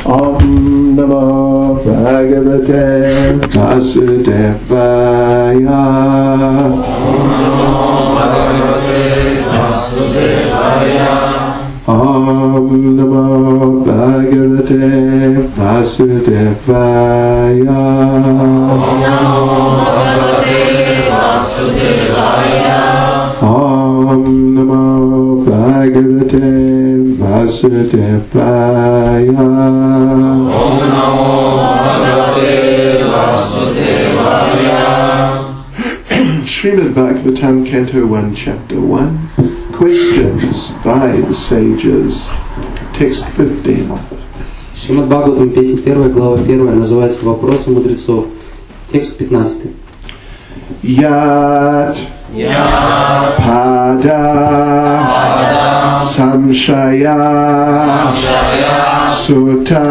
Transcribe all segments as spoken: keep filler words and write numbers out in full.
Om Namo Bhagavate Vasudevaya. Om Namo Bhagavate Vasudevaya. Om Namo Bhagavate Vasudevaya. Om Namo Bhagavate Vasudevaya. Om Namo Bhagavate Vasudevaya. Om Namo Bhagavate Vasudevaya. Srimad Bhagavatam, Canto one, Chapter one. Questions by the sages. Text fifteen. Шримад Бхагаватам, песня первая, глава первая, называется «Вопросы мудрецов». Текст пятнадцатый. Yat Yat Pada Pada Samshaya Samshaya Sutta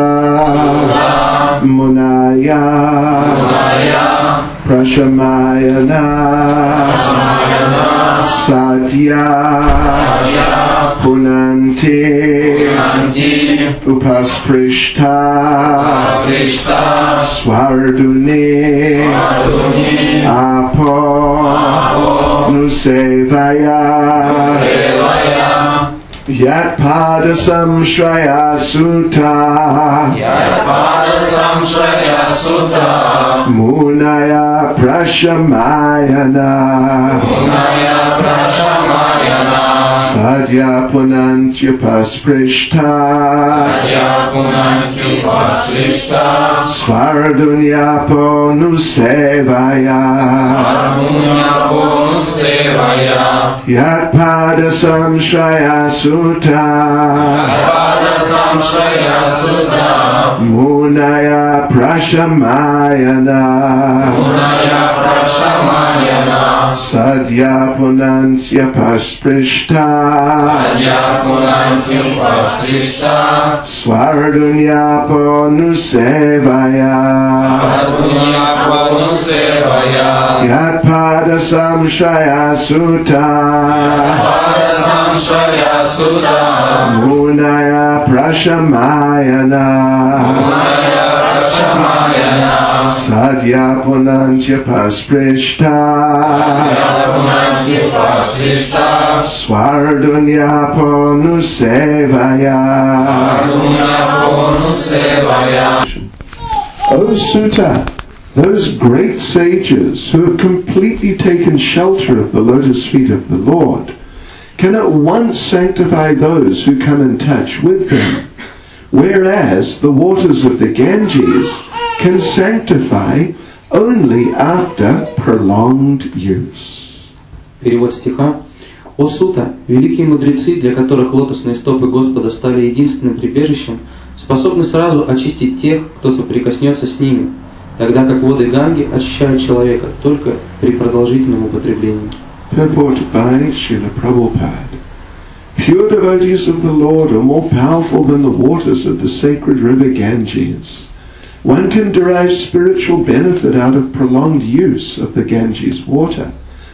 Munaya Munaya Prashamayana Shamayana Satya Satya Punanti Punanti Upasprishta Asprishta Swarduni Svarduni Apo Apo Nusevaya Sevaya Yat Pada Samshraya Sutta Yatpada Samshaya Sutta Munaya Prashamayana Munaya Prashamayana Sadhya Punantyupasprishta Sadhya Punanti Pasrishta Svardunyapo Nusevaya Sarvunyapo Sevaya Yat Pada Samshraya Sutta Yatpada Samshaya Sutta Munaya Prashamayana Munaya Prashamayana Sadhya Punantyupasprishta Sadhya Punanti Pasrishta Svardunyapo Nusevaya Sarvunyapo Sevaya Yat Pada Samshraya Sutta Yatpada Samshaya Sutta Munaya Prashamayana Munaya Prashamayana Sadhya Punantyupasprishta Punanti Pasrishta Svardunyapo Nusevaya Sarvunyapo Sevaya. O Sutta, those great sages who have completely taken shelter of the lotus feet of the Lord can at once sanctify those who come in touch with them, whereas the waters of the Ganges can sanctify only after prolonged use. Перевод стиха. «О Сута, великие мудрецы, для которых лотосные стопы Господа стали единственным прибежищем, способны сразу очистить тех, кто соприкоснется с ними, тогда как воды Ганги очищают человека только при продолжительном употреблении». Purport by Srila Prabhupada. Pure devotees of the Lord are more powerful than the waters of the sacred river Ganges. One can derive spiritual benefit out of prolonged use of the Ganges water,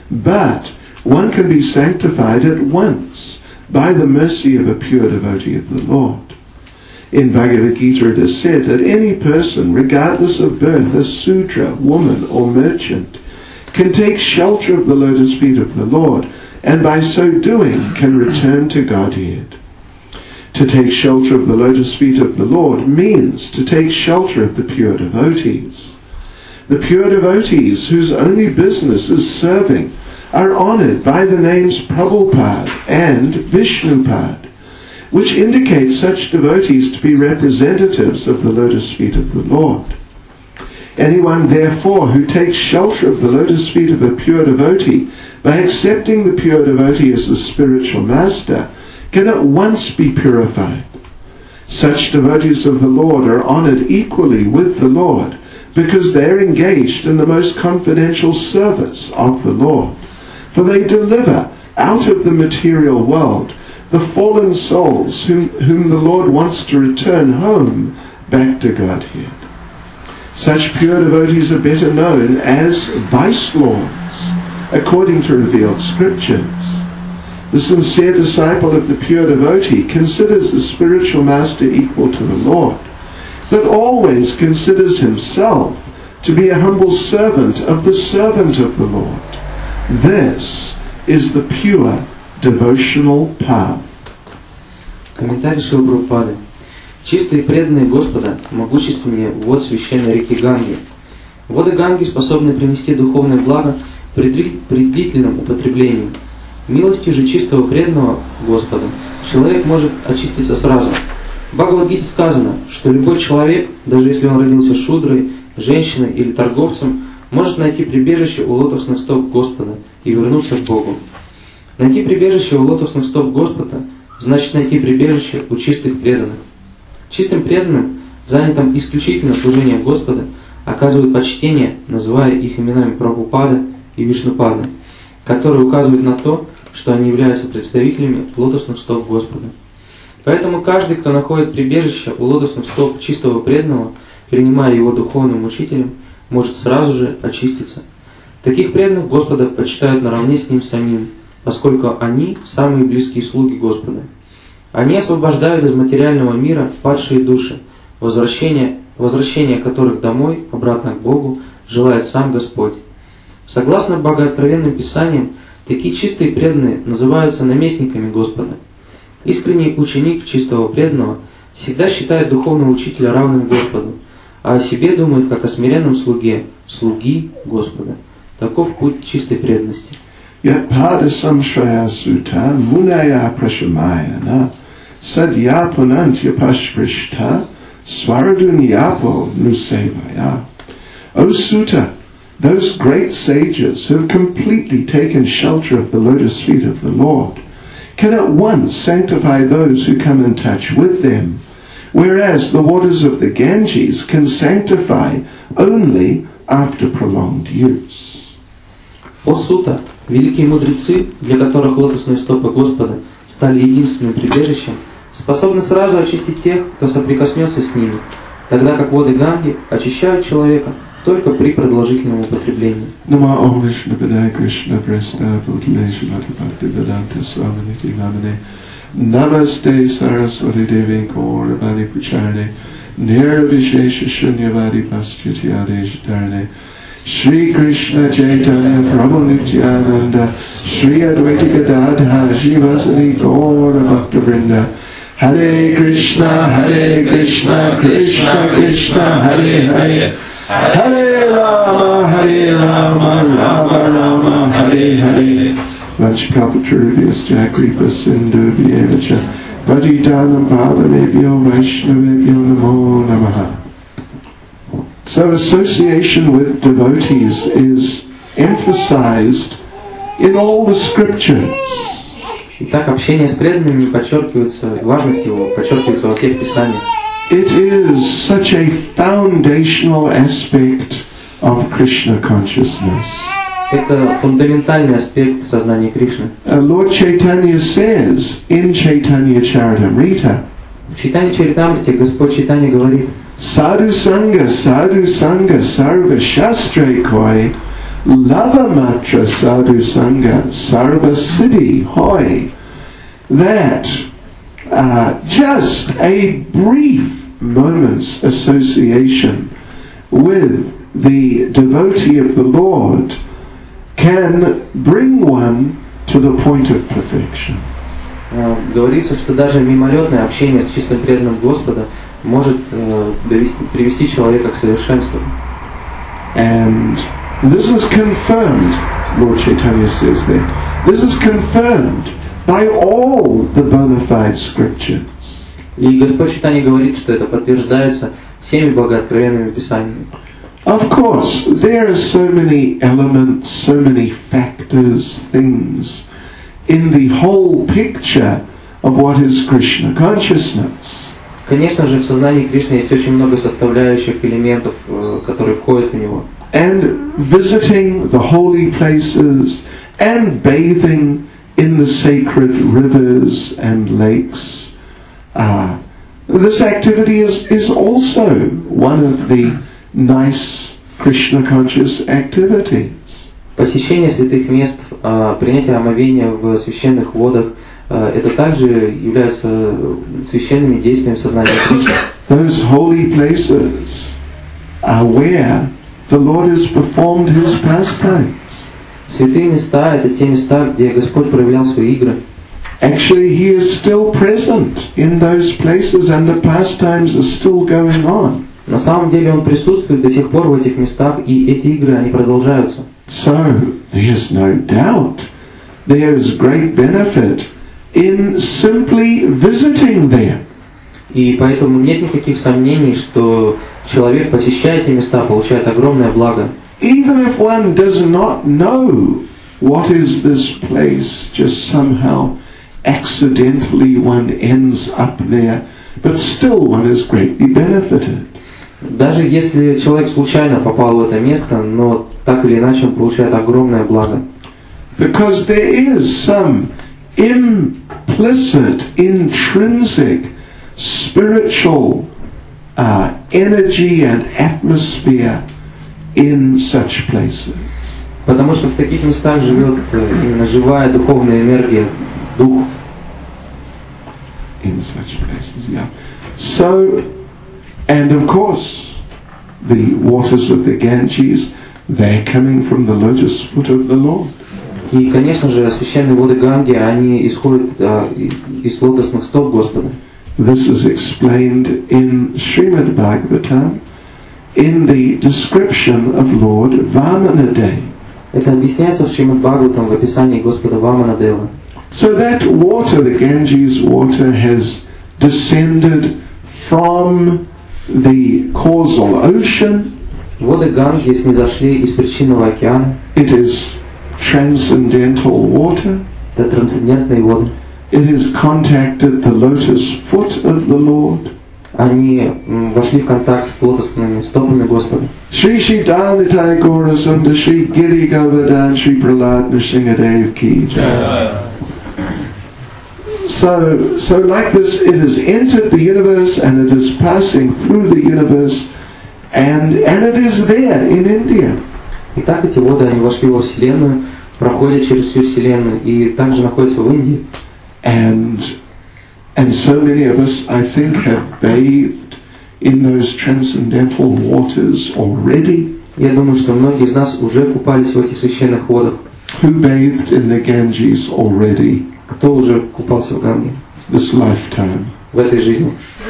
but one can be sanctified at once by the mercy of a pure devotee of the Lord. In Bhagavad Gita it is said that any person, regardless of birth, a Sudra, woman or merchant, can take shelter of the lotus feet of the Lord, and by so doing can return to Godhead. To take shelter of the lotus feet of the Lord means to take shelter of the pure devotees. The pure devotees, whose only business is serving, are honored by the names Prabhupada and Vishnupad, which indicate such devotees to be representatives of the lotus feet of the Lord. Anyone, therefore, who takes shelter of the lotus feet of a pure devotee by accepting the pure devotee as a spiritual master can at once be purified. Such devotees of the Lord are honored equally with the Lord because they are engaged in the most confidential service of the Lord, for they deliver out of the material world the fallen souls whom, whom the Lord wants to return home back to Godhead. Such pure devotees are better known as vice lords, according to revealed scriptures. The sincere disciple of the pure devotee considers the spiritual master equal to the Lord, but always considers himself to be a humble servant of the servant of the Lord. This is the pure devotional path. Комментарий Шрилы Прабхупады. Чистые преданные Господа могущественнее вод священной реки Ганги. Воды Ганги способны принести духовное благо при длительном употреблении. Милостью же чистого преданного Господа человек может очиститься сразу. В Бхагавад-гите сказано, что любой человек, даже если он родился шудрой, женщиной или торговцем, может найти прибежище у лотосных стоп Господа и вернуться к Богу. Найти прибежище у лотосных стоп Господа значит найти прибежище у чистых преданных. Чистым преданным, занятым исключительно служением Господа, оказывают почтение, называя их именами Прабхупада и Вишнупада, которые указывают на то, что они являются представителями лотосных стоп Господа. Поэтому каждый, кто находит прибежище у лотосных стоп чистого преданного, принимая его духовным учителем, может сразу же очиститься. Таких преданных Господа почитают наравне с ним самим, поскольку они самые близкие слуги Господа. Они освобождают из материального мира падшие души, возвращение, возвращение которых домой, обратно к Богу, желает сам Господь. Согласно богооткровенным писаниям, такие чистые преданные называются наместниками Господа. Искренний ученик чистого преданного всегда считает духовного учителя равным Господу, а о себе думает как о смиренном слуге, слуги Господа. Таков путь чистой преданности. Pada samshraya sutta munaya prashamayana sadya punantya pashprishta svaradunyapo nusevaya. O Sutta, those great sages who have completely taken shelter of the lotus feet of the Lord can at once sanctify those who come in touch with them, whereas the waters of the Ganges can sanctify only after prolonged use. О Сута, великие мудрецы, для которых лотосные стопы Господа стали единственным прибежищем, способны сразу очистить тех, кто соприкоснется с ними, тогда как воды Ганги очищают человека только при продолжительном употреблении. Namaste Saraswati Devi Gauravani Pucharne Nirvishesha Shunyavadi Paschityadesh Shri Krishna Chaitanya Prabhu Nityananda Shri Advaita Gadadha Shivasani Gaura Bhakta Vrinda Hare Krishna Hare Krishna Krishna Krishna Hare Hare Hare Rama Hare Rama Rama Rama Hare Hare Vanchakapatarubhyas Jakripa Sindhu Vyevacha Patitanam Pavanebhyo Vaishnavebhyo Namo Namaha. So association with devotees is emphasized in all the scriptures. Итак, общение с преданными подчеркивается, важность его подчеркивается во всех писаниях. It is such a foundational aspect of Krishna consciousness. Это фундаментальный аспект сознания Кришны. Uh, Lord Chaitanya says in Chaitanya Charitamrita, В Чайтанья Чаритамрите Господь Чайтанья говорит: Sadhu Sangha, Sadhu Sangha, Sarva Shastre Koi, Lava Matra Sadhu Sangha, Sarva Siddhi Hoi. That uh, just a brief moment's association with the devotee of the Lord can bring one to the point of perfection. Говорится, что даже мимолетное общение с чистым преданным Господа может э, довести, привести человека к совершенству. And this is confirmed, Lord Chaitanya says there, this is confirmed by all the bona fide scriptures. И Господь Чайтанья говорит, что это подтверждается всеми богооткровенными писаниями. Of course, there are so many elements, so many factors, things in the whole picture of what is Krishna consciousness. Конечно же, в сознании Кришны есть очень много составляющих элементов, которые входят в него. And visiting the holy places and bathing in the sacred rivers and lakes, uh, this activity is, is also one of the nice Krishna conscious activities. Посещение святых мест, принятие омовения в священных водах, это также является священными действиями сознания Кришны. Those holy places are where the Lord has performed His pastimes. Святые места — это те места, где Господь проявлял свои игры. Actually, He is still present in those places and the pastimes are still going on. На самом деле Он присутствует до сих пор в этих местах, и эти игры, они продолжаются. So, there's no doubt there is great benefit in simply visiting there. И поэтому нет никаких сомнений, что человек, посещая эти места, получает огромное благо. Even if one does not know what is this place, just somehow accidentally one ends up there, but still one is greatly benefited. Даже если человек случайно попал в это место, но так или иначе он получает огромное благо. Because there is some implicit, intrinsic, spiritual uh, energy and atmosphere in such places. Потому что в таких местах живет именно живая духовная энергия, дух. In such places, yeah. So, and of course, the waters of the Ganges, they're coming from the lotus foot of the Lord. И, конечно же, священные воды Ганги, они исходят а, из лотосных стоп Господа. This is explained in Srimad Bhagavatam in the description of Lord Vamanadev. Это объясняется в Шримад Бхагаватам в описании Господа Ваманадева. So that water, the Ganges water, has descended from the causal ocean. Воды Ганги снизошли из причинного океана. It is transcendental water. Это трансцендентные воды. It has contacted the lotus foot of the Lord. Они м, вошли в контакт с лотосными стопами Господа. Shri Shri Dalita Gora Sundar Shri Giri Govardhan Shri Prahlad Nrsingadev Ki Jai. So, so like this, it has entered the universe and it is passing through the universe, and and it is there in India. Итак, эти воды, они вошли во Вселенную, проходят через всю Вселенную и также находятся в Индии. And and so many of us, I think, have bathed in those transcendental waters already. Я думаю, что многие из нас уже купались в этих священных водах. Who bathed in the Ganges already? Кто уже купался в Ганге This lifetime. в этой жизни?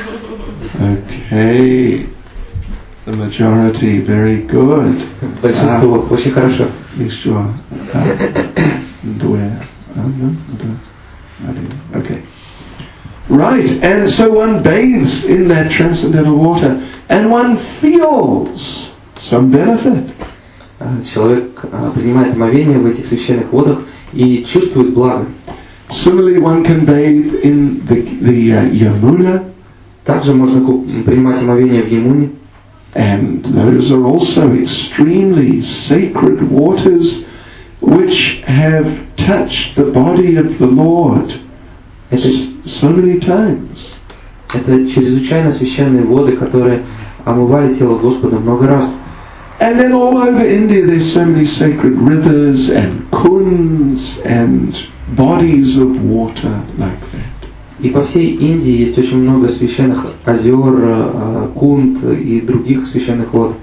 Okay. The majority, very good. Большинство, очень хорошо. Еще. Okay. Right, and so one bathes in that transcendental water and one feels some benefit. Человек принимает омовение в этих священных водах и чувствует благо. Similarly, one can bathe in the, the uh, Yamuna. Также можно принимать омовение в Ямуне. And those are also extremely sacred waters which have touched the body of the Lord so many times. Это чрезвычайно священные воды, которые омывали тело Господа много раз. And then all over India there's so many sacred rivers and kunds and bodies of water like that. И по всей Индии есть очень много священных озер, кунд и других священных вод.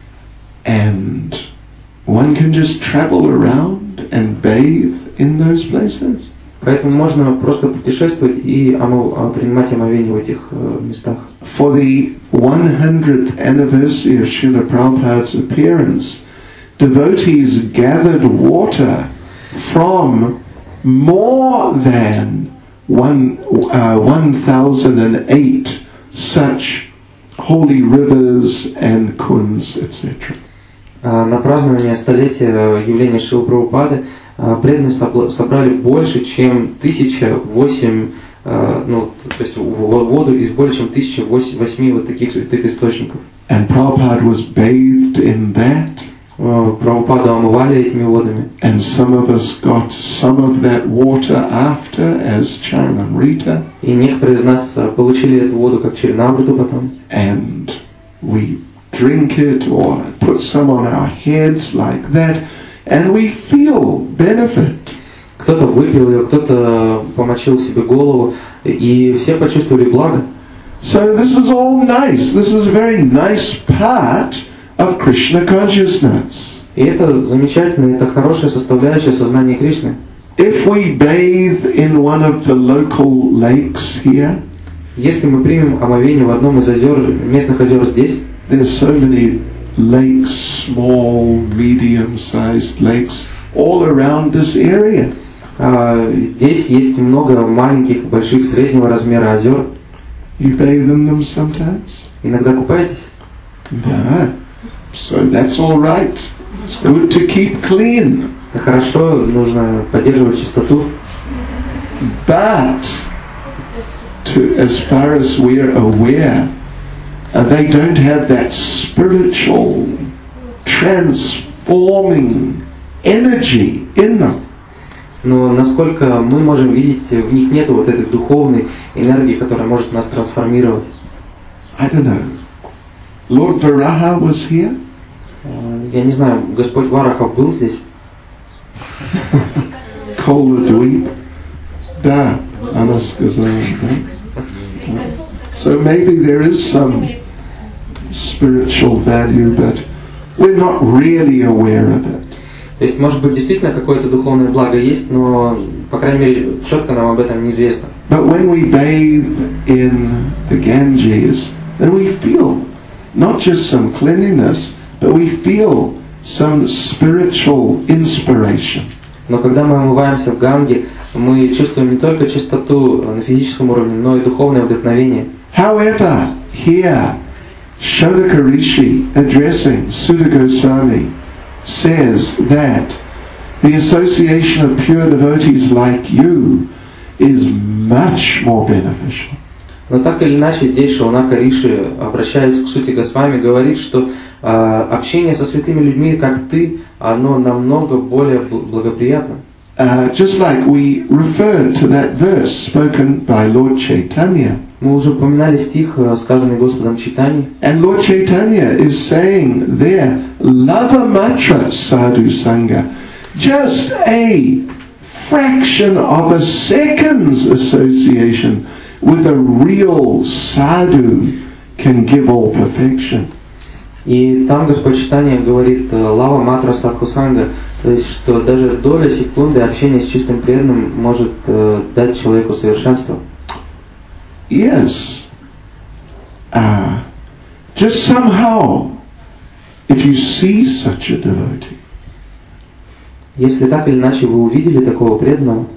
And one can just travel around and bathe in those places. Поэтому можно просто путешествовать и омов, принимать омовение в этих местах. For the one hundredth anniversary of Srila Prabhupada's appearance, devotees gathered water from more than one uh, one thousand and eight such holy rivers and kunds, et cetera. На празднование столетия явления Шрилы Прабхупады преданные собрали больше, чем тысяча восемь, ну, то есть воду из более чем тысячи восьми вот таких святых источников. And Prabhupada was bathed in that. Прабхупаду омывали этими водами. And some of us got some of that water after as Charanamrita. И некоторые из нас получили эту воду как Чаринамриту потом. And we drink it or put some on our heads like that, and we feel benefit. Кто-то выпил ее, кто-то помочил себе голову, и все почувствовали благо. So this is all nice. This is a very nice part of Krishna consciousness. И это замечательно, это хорошая составляющая сознания Кришны. If we bathe in one of the local lakes here, если мы примем омовение в одном из озер, местных озер здесь, there's so many lakes, small, medium-sized lakes, all around this area. А, здесь есть много маленьких, больших, среднего размера озер. You bathe in them sometimes? Иногда купаетесь? No. So that's all right. It's good to keep clean. Это хорошо, нужно поддерживать чистоту. But, to, as far as we're aware, uh, they don't have that spiritual, transforming energy in them. Но насколько мы можем видеть, в них нет вот этой духовной энергии, которая может нас трансформировать. I don't know. Lord Varaha was here? Я не знаю, Господь Варахов был здесь? Koladweep? Да, она сказала, да. So maybe there is some spiritual value, but we're not really aware of it. То есть, может быть, действительно какое-то духовное благо есть, но, по крайней мере, четко нам об этом неизвестно. But when we bathe in the Ganges, then we feel not just some cleanliness, but we feel some spiritual inspiration. Но когда мы омываемся в Ганге, мы чувствуем не только чистоту на физическом уровне, но и духовное вдохновение. However, here, Shaulika Rishi, addressing Sutta Goswami, says that the association of pure devotees like you is much more beneficial. Но так или иначе, здесь Шаунака Риши, обращаясь к Сути Госвами, говорит, что э, общение со святыми людьми, как ты, оно намного более благоприятно. Uh, just like we referred to that verse spoken by Lord Chaitanya. Мы уже упоминали стих, сказанный Господом Чайтаньей. And Lord Chaitanya is saying there, Lava Matra Sadhu Sangha, just a fraction of a second's association with a real sadhu can give all perfection. И там Господь Чайтанья говорит «Лава матра садхусанга», то есть, что даже доля секунды общения с чистым преданным может э, дать человеку совершенство. Yes. Uh, just somehow, if you see such a devotee, если так или иначе вы увидели такого преданного,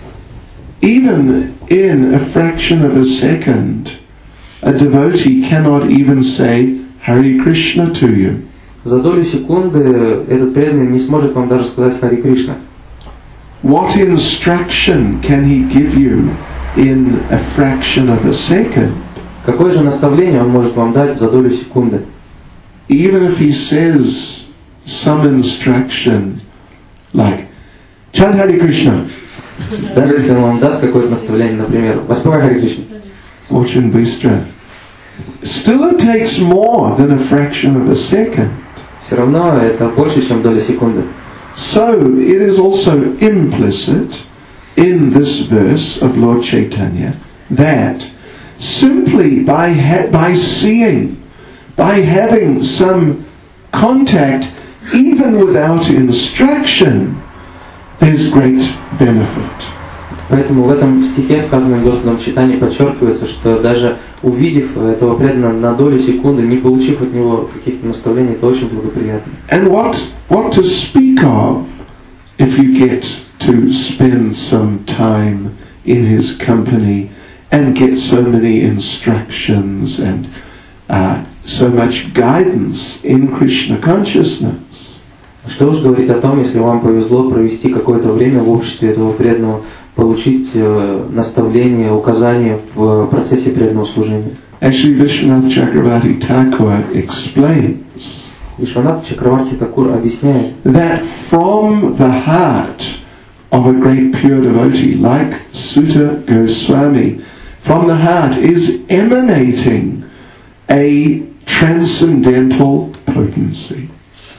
even in a fraction of a second, a devotee cannot even say Hare Krishna to you. за долю секунды этот преданный не сможет вам даже сказать Хари Кришна. What instruction can he give you in a fraction of a second? Какое же наставление он может вам дать за долю секунды? Even if he says some instruction like Chant Hare Krishna. Даже если он вам даст какое-то наставление, например, воспевай Хари Кришну. Очень быстро. Still it takes more than a fraction of a second. Все равно это больше, чем доля секунды. So it is also implicit in this verse of Lord Chaitanya that simply by ha- by seeing, by having some contact, even without instruction, there's great benefit. Поэтому в этом стихе, сказанном Господом Чайтаньей, подчеркивается, что даже увидев этого преданного на долю секунды, не получив от него каких-то наставлений, это очень благоприятно. And what what to speak of if you get to spend some time in his company and get so many instructions and uh, so much guidance in Krishna consciousness. Что уж говорить о том, если вам повезло провести какое-то время в обществе этого преданного, получить э, наставления, указания в процессе преданного служения. Actually, Vishwanath Chakravarti Thakur explains Вишванат Чакраварти Такур объясняет, that from the heart of a great pure devotee like Sutta Goswami, from the heart is emanating a transcendental potency.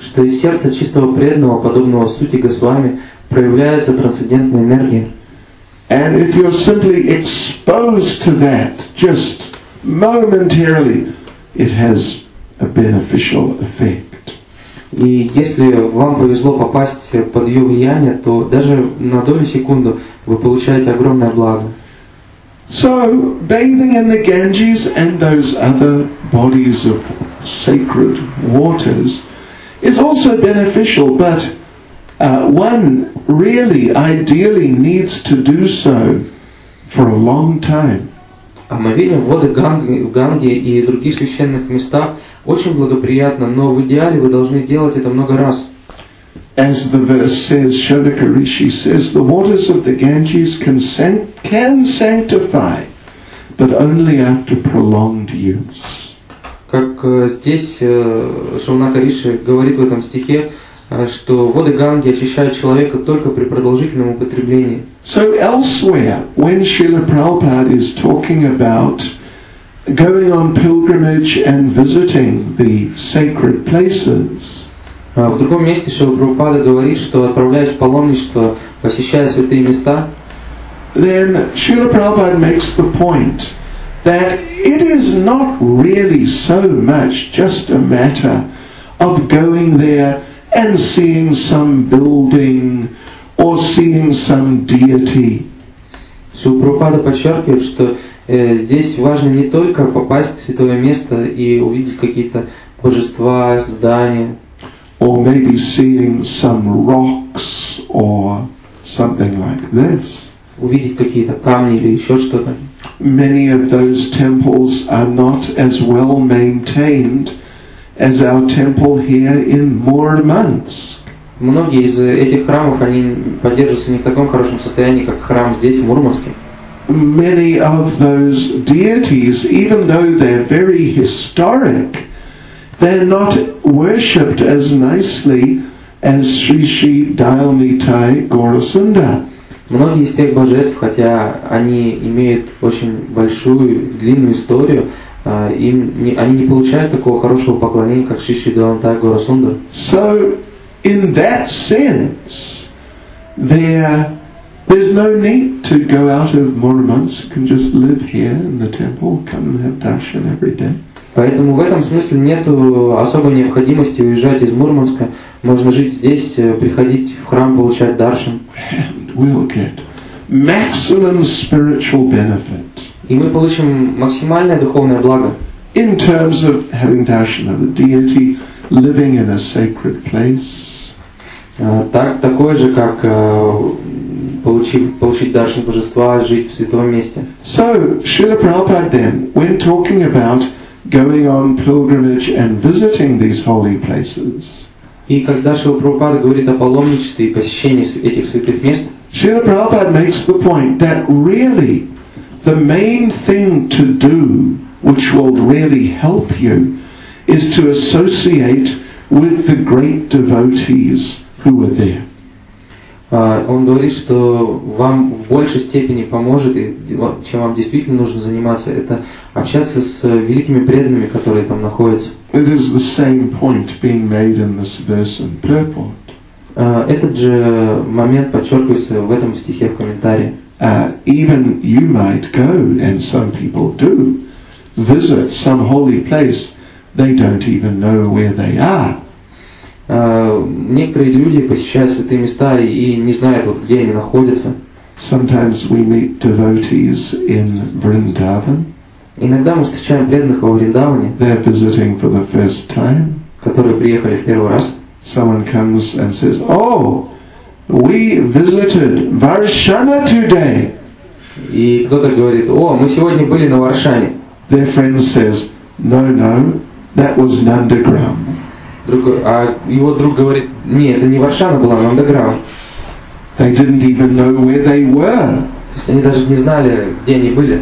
что из сердца чистого преданного, подобного сути Госвами, проявляется трансцендентная энергия. And if you're simply exposed to that, just momentarily, it has a beneficial effect. И если вам повезло попасть под ее влияние, то даже на долю секунды вы получаете огромное благо. So, bathing in the Ganges and those other bodies of sacred waters is also beneficial, but uh, one really, ideally needs to do so for a long time. Омовение в воды Ганги, в Ганге и других священных местах очень благоприятно, но в идеале вы должны делать это много раз. As the verse says, Shaunaka Rishi says, the waters of the Ganges can, san- can sanctify, but only after prolonged use. Как э, здесь э, Шаунака Риши говорит в этом стихе, э, что воды Ганги очищают человека только при продолжительном употреблении. So elsewhere, when Srila Prabhupada is talking about going on pilgrimage and visiting the sacred places, В другом месте Шрила Прабхупада говорит, что отправляясь в паломничество, посещая святые места, then Srila Prabhupada makes the point that it is not really so much just a matter of going there and seeing some building or seeing some deity. Шрила Прабхупада подчеркивает, что э, здесь важно не только попасть в святое место и увидеть какие-то божества, здания, or maybe seeing some rocks or something like this. увидеть какие-то камни или еще что-то. Many of those temples are not as well maintained as our temple here in Murmansk. Многие из этих храмов, они поддерживаются не в таком хорошем состоянии, как храм здесь, в Мурманске. Many of those deities, even though they're very historic, they're not worshipped as nicely as Sri Sri Dayal Nitai Gaurasundar. Многие из тех божеств, хотя они имеют очень большую, длинную историю, им не, они не получают такого хорошего поклонения, как Шри Шри Дайал Нитай Gaurasundar. So, in that sense, there, there's no need to go out of Murmansk. You can just live here in the temple, come and have darshan every day. Поэтому в этом смысле нет особой необходимости уезжать из Мурманска. Можно жить здесь, приходить в храм, получать даршан. And we'll get maximum spiritual benefit. И мы получим максимальное духовное благо. In terms of having darshan of the deity, living in a sacred place. Так, такое же, как получить, получить даршан божества, жить в святом месте. So, Srila Prabhupada then, when talking about going on pilgrimage and visiting these holy places, и когда Шрила Прабхупада говорит о паломничестве и посещении этих святых мест, Srila Prabhupada makes the point that really the main thing to do, which will really help you, is to associate with the great devotees who are there. Он говорит, что вам в большей степени поможет, и чем вам действительно нужно заниматься, это общаться с великими преданными, которые там находятся. It is the same point being made in this verse in purport. Этот же момент подчеркивается в этом стихе в комментарии. Uh, even you might go, and some people do, visit some holy place. They don't even know where they are. Uh, некоторые люди посещают святые места и не знают, вот, где они находятся. Sometimes we meet devotees in Vrindavan. Иногда мы встречаем преданных во Вриндаване, They're visiting for the first time. которые приехали в первый раз. Someone comes and says, "Oh, we visited Varshana today." И кто-то говорит: о, мы сегодня были на Варшане. Their friend says, "No, no, that was Nandagram." Друг, а его друг говорит: не, это не Варшана была, а Нандаграм. They didn't even know where they were. То есть они даже не знали, где они были.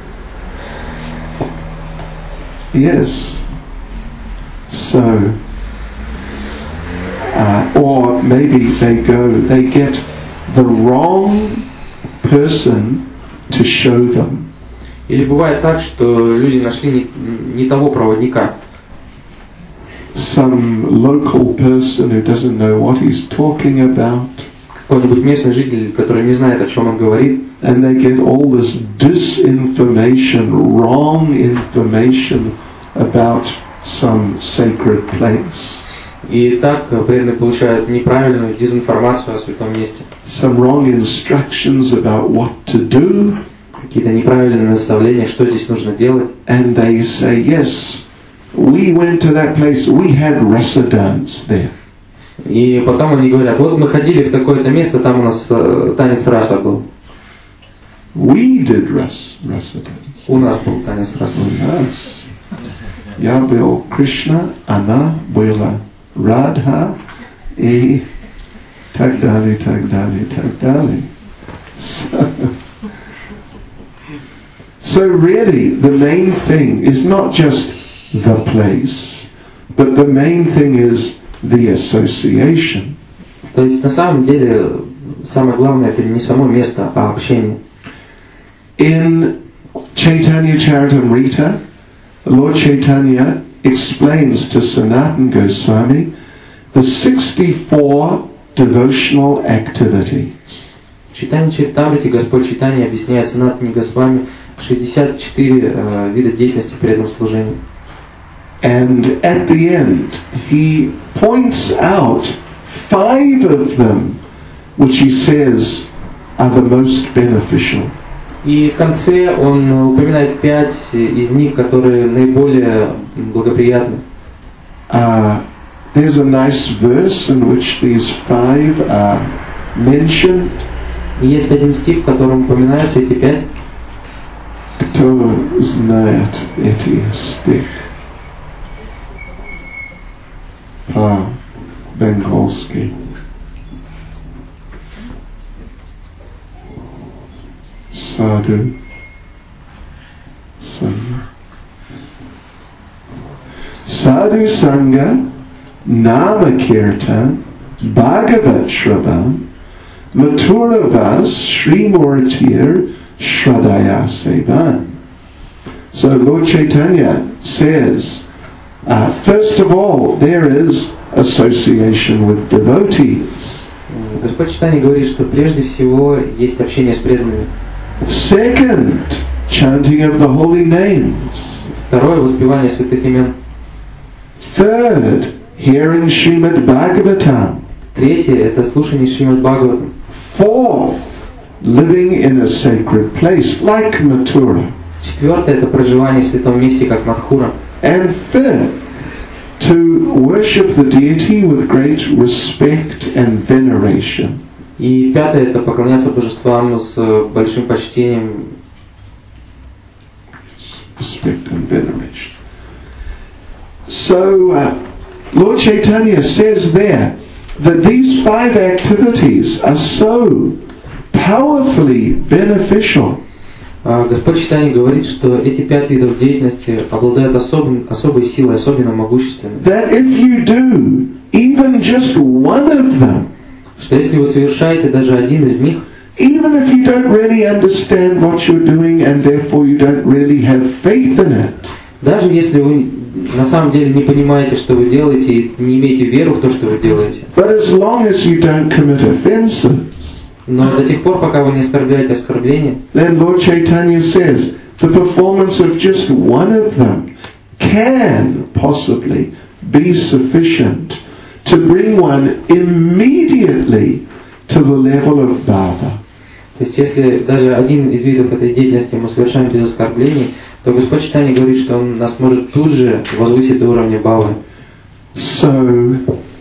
Yes. So, uh, or maybe they go, they get the wrong person to show them. Или бывает так, что люди нашли не, не того проводника. some local person who doesn't know what he's talking about. Какой-нибудь местный житель, который не знает, о чем он говорит, And they get all this disinformation, wrong information about some sacred place. и так преданные получают неправильную дезинформацию о святом месте, Some wrong instructions about what to do. какие-то неправильные наставления, что здесь нужно делать. And they say, yes, we went to that place, we had rasa dance there. И потом они говорят, вот мы ходили в такое-то место, там у нас э, танец раса был. We did ras, rasa dance. У нас был танец раса. Yes. Я был Кришна, она была Радха и так далее, так далее, так далее. So, so really, the main thing is not just the place, but the main thing is the association. То есть на самом деле самое главное это не само место, а общение. In Chaitanya Charitamrita, Lord Chaitanya explains to Sanatana Goswami the sixty-four devotional activities. В Чайтанья Чаритамрите Господь Чайтанья объясняет Санатане Госвами шестьдесят четыре э, вида деятельности преданного служения. And at the end, he points out five of them, which he says are the most beneficial. И в конце он упоминает пять из них, которые наиболее благоприятны. Uh, there's a nice verse in which these five are mentioned. И есть один стих, в котором упоминаются эти пять. Кто знает эти стихи? По-бенгальски. Sadhu Sangha. Sadhu Sangha, Nama Kirtan, Bhagavat Shravan, Mathuravas, Srimurtir, Shradaya Sevan. So Lord Chaitanya says, uh, first of all, there is association with devotees. Господь Чайтанья говорит, что прежде всего есть общение с преданными. Second, chanting of the holy names. Второе, воспевание святых имен. Third, hearing Srimad Bhagavatam. Третье, это слушание Шримад Бхагаватам. Fourth, living in a sacred place like Mathura. Четвертое, это проживание в святом месте, как Мадхура. And fifth, to worship the deity with great respect and veneration. И пятое, это поклоняться божествам с большим почтением. Respect and veneration. So, uh, Lord Chaitanya says there that these five activities are so powerfully beneficial. Господь Чайтанья говорит, что эти пять видов деятельности обладают особым, особой силой, особенно могущественной. That if you do even just one of them, что если вы совершаете даже один из них, even if you don't really understand what you're doing and therefore you don't really have faith in it, даже если вы на самом деле не понимаете, что вы делаете, и не имеете веру в то, что вы делаете, but as long as you don't commit offenses, но до тех пор, пока вы не оскорбляете оскорбления, then Lord Chaitanya says the performance of just one of them can possibly be sufficient to bring one immediately to the level of bhava. То есть, если даже один из видов этой деятельности мы совершаем без оскорблений, то Господь Чайтанья говорит, что Он нас может тут же возвысить до уровня бхавы. So,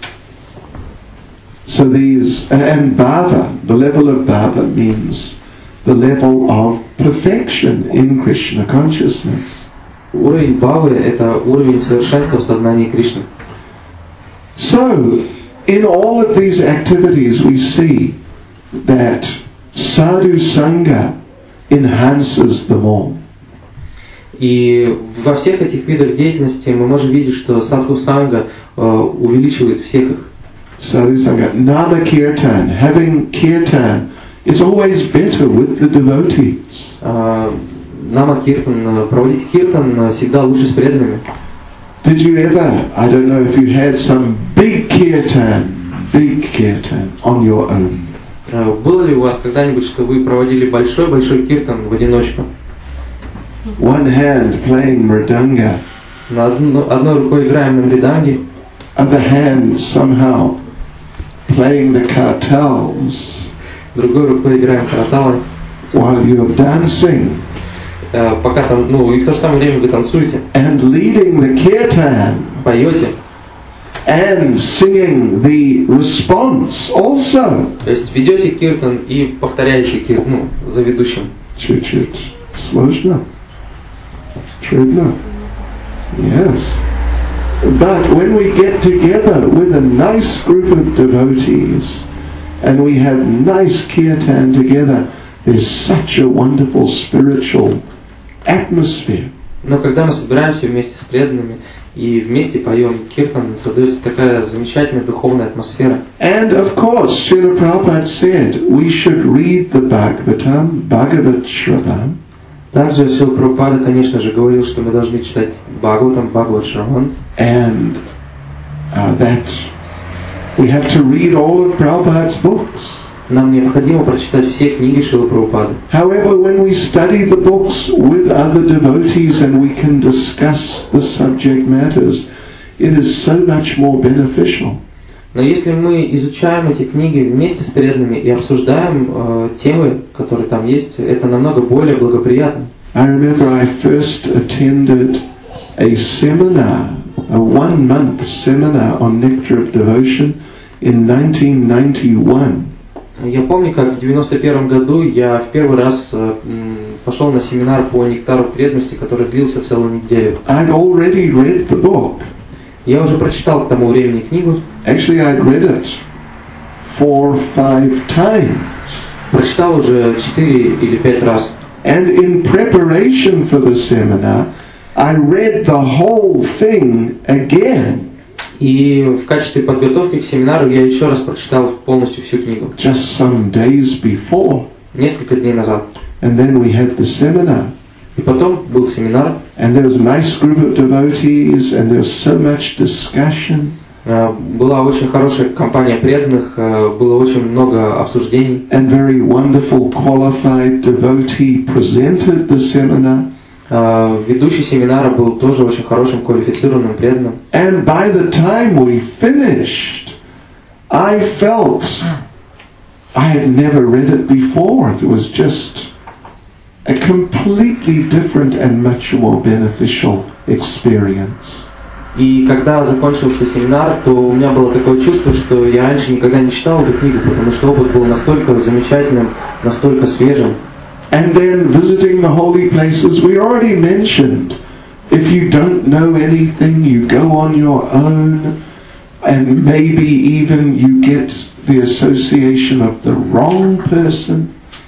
so these, and bhava, the level of bhava means the level of perfection in Krishna consciousness. Уровень бхавы – это уровень совершенства в сознании Кришны. So, in all of these activities we see that sadhu sangha enhances them all. И во всех этих видах деятельности мы можем видеть, что садху санга э, увеличивает всех их. Sadhu sangha, nama kirtan, having kirtan, it's always better with the devotees. Э, Нама киртан, проводить киртан всегда лучше с преданными. Did you ever, I don't know if you had some big kirtan, big kirtan on your own? Было ли у вас когда-нибудь, что вы проводили большой-большой киртан в одиночку? One hand playing mridanga, На одну, одной рукой играем на мриданге, other hand somehow playing the kartals другой рукой играем караталы, while you're dancing э, пока там, ну, и в то же самое время вы танцуете, and leading the kirtan поете, and singing the response also. то есть ведете киртан и повторяете киртан, ну, за ведущим. Чуть-чуть сложно. Трудно. Yes. But when we get together with a nice group of devotees and we have nice kirtan together, there's such a wonderful spiritual atmosphere. Но когда мы собираемся вместе с преданными и вместе поем киртан, создается такая замечательная духовная атмосфера. And of course, Srila Prabhupada said we should read the Bhagavatam, Bhagavad Shravan. Также Шрила Прабхупада, конечно же, говорил, что мы должны читать Бхагаватам, Бхагават Шраван. And uh, that we have to read all of Prabhupada's books. Нам необходимо прочитать все книги Шрилы Прабхупады. However, when we study the books with other devotees and we can discuss the subject matters, it is so much more beneficial. Но если мы изучаем эти книги вместе с преданными и обсуждаем э, темы, которые там есть, это намного более благоприятно. I remember I first attended a seminar, a one-month seminar on Nectar of Devotion in nineteen ninety-one. Я помню, как в девяносто первом году я в первый раз э, пошел на семинар по нектару преданности, который длился целую неделю. I'd already read the book. Я уже прочитал к тому времени книгу. Actually, I'd read it four or five times. Прочитал уже четыре или пять раз. And in preparation for the seminar, I read the whole thing again. И в качестве подготовки к семинару я еще раз прочитал полностью всю книгу. Just some days before. Несколько дней назад. And then we had the seminar. И потом был семинар. And there was a nice group of devotees, and there was so much discussion. Была очень хорошая компания преданных, было очень много обсуждений. And very wonderful qualified devotee presented the seminar. Ведущий семинара был тоже очень хорошим квалифицированным преданным. And by the time we finished, I felt I had never read it before. It was just a completely different and much more beneficial experience. И когда закончился семинар, то у меня было такое чувство, что я раньше никогда не читал эту книгу, потому что опыт был настолько замечательным, настолько свежим. And then visiting the holy places, we already mentioned, if you don't know anything, you go on your own, and maybe even you get the association of the wrong person.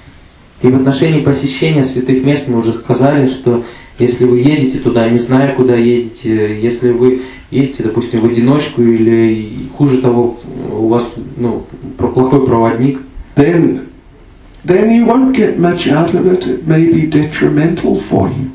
И в отношении посещения святых мест мы уже сказали, что если вы едете туда, не зная, куда едете, если вы едете, допустим, в одиночку или хуже того, у вас ну, плохой проводник, then, then you won't get much out of it. It may be detrimental for you.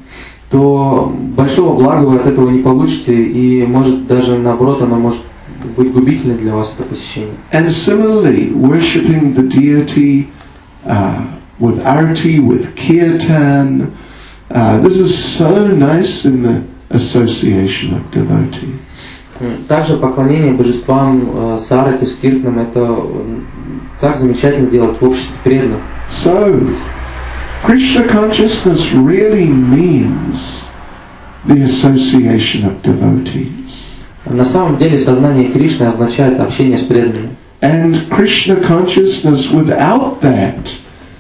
То большого блага вы от этого не получите, и может даже наоборот, оно может быть губительным для вас, это посещение. And similarly, worshipping the deity uh, with arti, with kirtan, uh, this is so nice in the association of devotees. Также поклонение божествам с арати, с киртаном, это так замечательно делать в обществе преданных. So, Krishna consciousness really means the association of devotees. На самом деле сознание Кришны означает общение с преданными. And Krishna consciousness without that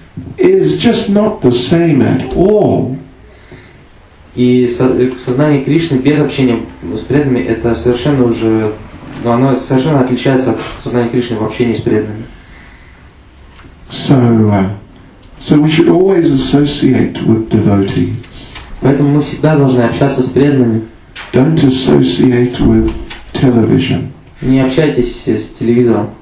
is just not the same at all. И сознание Кришны без общения с преданными это совершенно уже, ну, оно совершенно отличается от сознания Кришны в общении с преданными. So, uh, so we should always associate with devotees. Поэтому мы всегда должны общаться с преданными. Don't associate with television. Не общайтесь с телевизором.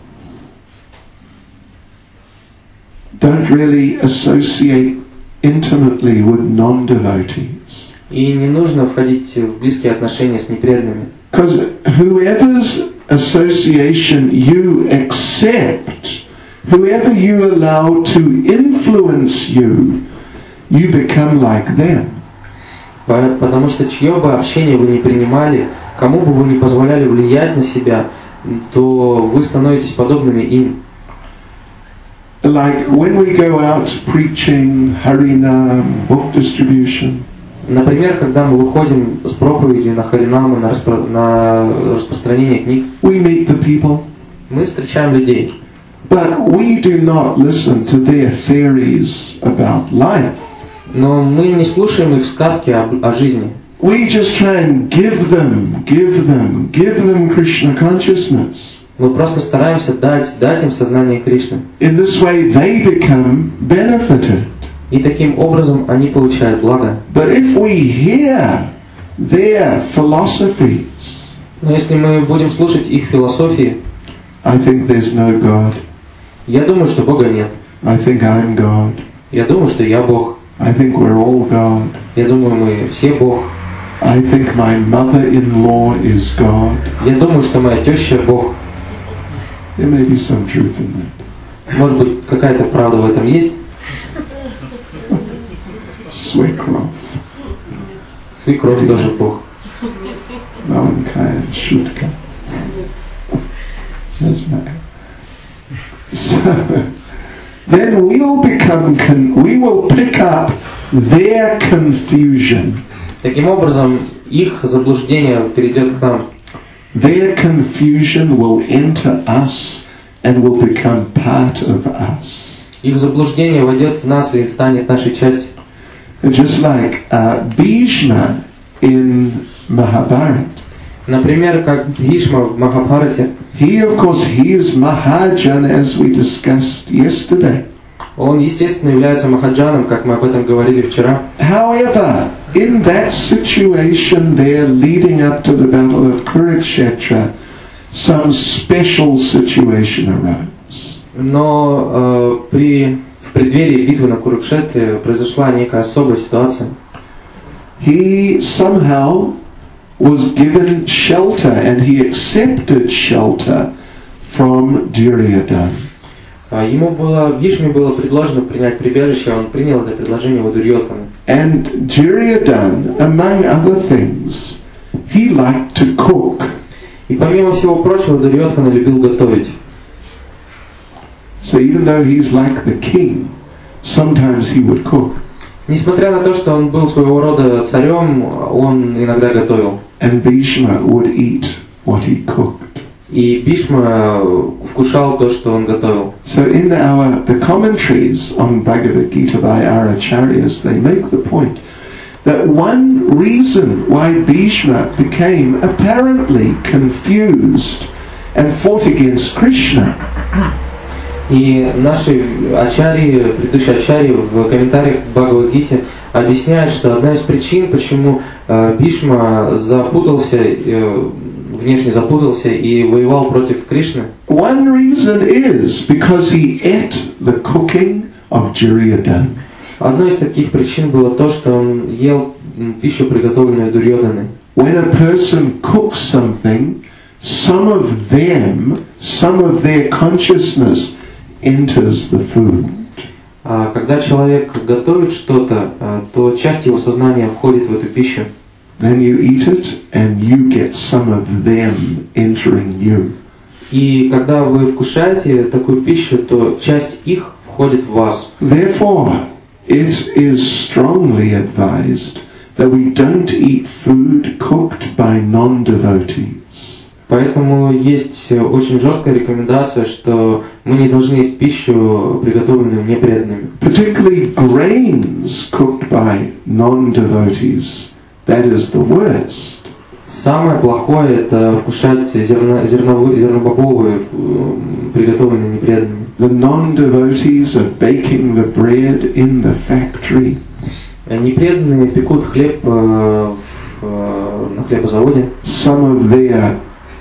Don't really associate intimately with non-devotees. И не нужно входить в близкие отношения с непреданными. Because whoever's association you accept, whoever you allow to influence you, you become like them. Потому что чье бы общение вы не принимали, кому бы вы не позволяли влиять на себя, то вы становитесь подобными им. Like when we go out preaching, Harinam, book distribution. Например, когда мы выходим с проповедью на Харинам и на, распро... на распространение книг, we meet the people, мы встречаем людей. but we do not listen to their theories about life. Но мы не слушаем их сказки о, о жизни. We just try and give them, give them, give them Krishna consciousness. Мы просто стараемся дать, дать им сознание Кришны. In this way they become benefited. И таким образом они получают благо. But if we hear their philosophies, Но если мы будем слушать их философии, I think there's no God. я думаю, что Бога нет. I think I'm God. Я думаю, что я Бог. I think we're all God. Я думаю, мы все Бог. I think my mother-in-law is God. Я думаю, что моя теща Бог. There may be some truth in that. Может быть, какая-то правда в этом есть. Свекровь. Свекровь тоже Бог. Маленькая шутка. Не знаю. So, then we'll become, con- we will pick up their confusion. Таким образом, их заблуждение перейдет к нам. Their confusion will enter us and will become part of us. Их заблуждение войдет в нас и станет нашей частью. Just like uh, Bhishma in Mahabharata. Например, как Бхишма в Махабхарате. He, of course, he is Mahajan, as we discussed yesterday. Он, естественно, является Махаджаном, как мы об этом говорили вчера. However, in that situation there leading up to the battle of Kurukshetra, some special situation arose. Но э, при в преддверии битвы на Курукшетре произошла некая особая ситуация. He somehow was given shelter, and he accepted shelter from Duryodhana. Ему было, Бхишме было предложено принять прибежище, он принял это предложение у Дурьодхана. And Duryodhana, among other things, he liked to cook. И помимо всего прочего, Дурьодхана любил готовить. So even though he's like the king, sometimes he would cook. Несмотря на то, что он был своего рода царем, он иногда готовил. And Bhishma would eat what he cooked. И Бхишма вкушал то, что он готовил. So in our the commentaries on Bhagavad Gita by our acharyas, they make the point that one reason why Bhishma became apparently confused and fought against Krishna. И наши ачарьи, предыдущие ачарьи в комментариях к Бхагавад-гите объясняют, что одна из причин, почему э, Бхишма запутался, э, внешне запутался и воевал против Кришны. One reason is because he ate the cooking of Duryodhana. Одной из таких причин было то, что он ел пищу, приготовленную Дурьодханой. When a person cooks something, some of them, some of their consciousness enters the food. А когда человек готовит что-то, то часть его сознания входит в эту пищу. Then you eat it, and you get some of them entering you. И когда вы вкушаете такую пищу, то часть их входит в вас. Therefore, it is strongly advised that we don't eat food cooked by non-devotees. Поэтому есть очень жесткая рекомендация, что мы не должны есть пищу, приготовленную непреданными. Particularly grains cooked by non-devotees. That is the worst. Самое плохое – это вкушать зерно, зерновые, зернобобовые, приготовленные непреданными. The non-devotees are baking the bread in the factory. Непреданные пекут хлеб э, в, на хлебозаводе. Some of their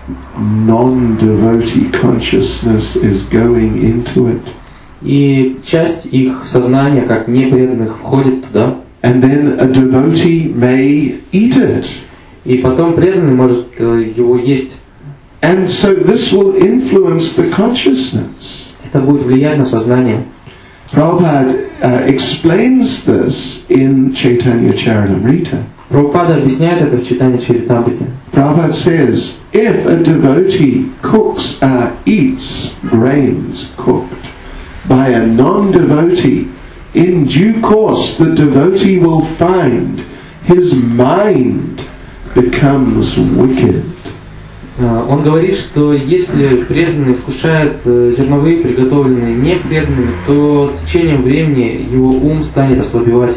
non-devotee consciousness is going into it. И часть их сознания, как непреданных, входит туда. and then a devotee may eat it. И потом преданный может э, его есть. And so this will influence the consciousness. Это будет влиять на сознание. Prabhupada uh, explains this in Chaitanya Charitamrita. Прабхупада объясняет это в читании Чаритамрите. Prabhupada says, if a devotee cooks, uh, eats grains cooked by a non-devotee, in due course the devotee will find his mind becomes wicked. Он говорит, что если преданный вкушает зерновые, приготовленные не преданными, то с течением времени его ум станет ослабевать.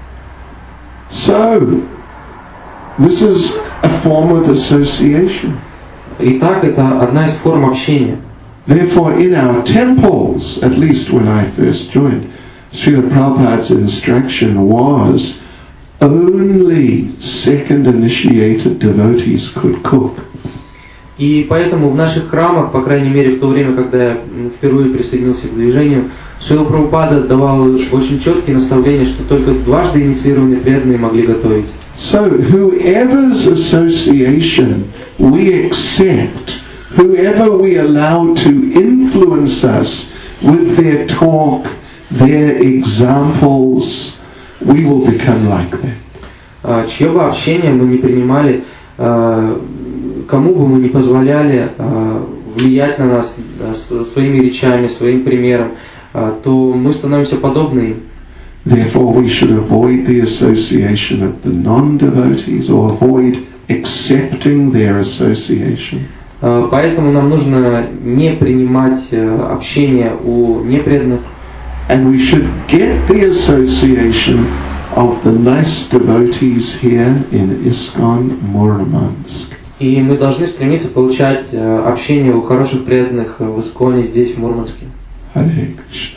So, this is a form of association. Итак, это одна из форм общения. Therefore, in our temples, at least when I first joined, Srila Prabhupada's instruction was only second initiated devotees could cook. И поэтому в наших храмах, по крайней мере в то время, когда я впервые присоединился к движению, Шрила Прабхупада давал очень четкие наставления, что только дважды инициированные преданные могли готовить. So, whoever's association we accept, whoever we allow to influence us with their talk, their examples, we will become like that. Чье бы общение мы не принимали, кому бы мы не позволяли влиять на нас своими речами, своим примером, то мы становимся подобны им. Therefore, we should avoid the association of the non-devotees or avoid accepting their association. Поэтому нам нужно не принимать общение у непреданных. And we should get the association of the nice devotees here in ISKCON Murmansk. И мы должны стремиться получать общение у хороших преданных в Исконе здесь, в Мурманске. Hare Krishna.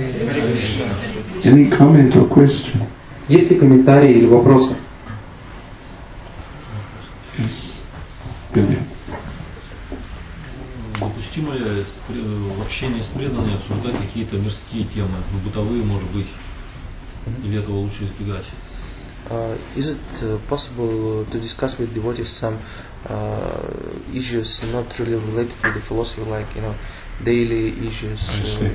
Any comment or question? Есть ли комментарии или вопросы? Yes. Billion. Допустимо ли в общении с преданными обсуждать какие-то мирские темы, бытовые, может быть, или этого лучше избегать? Uh, is it uh, possible to discuss with devotees some uh, issues not really related to the philosophy, like, you know, daily issues? I see.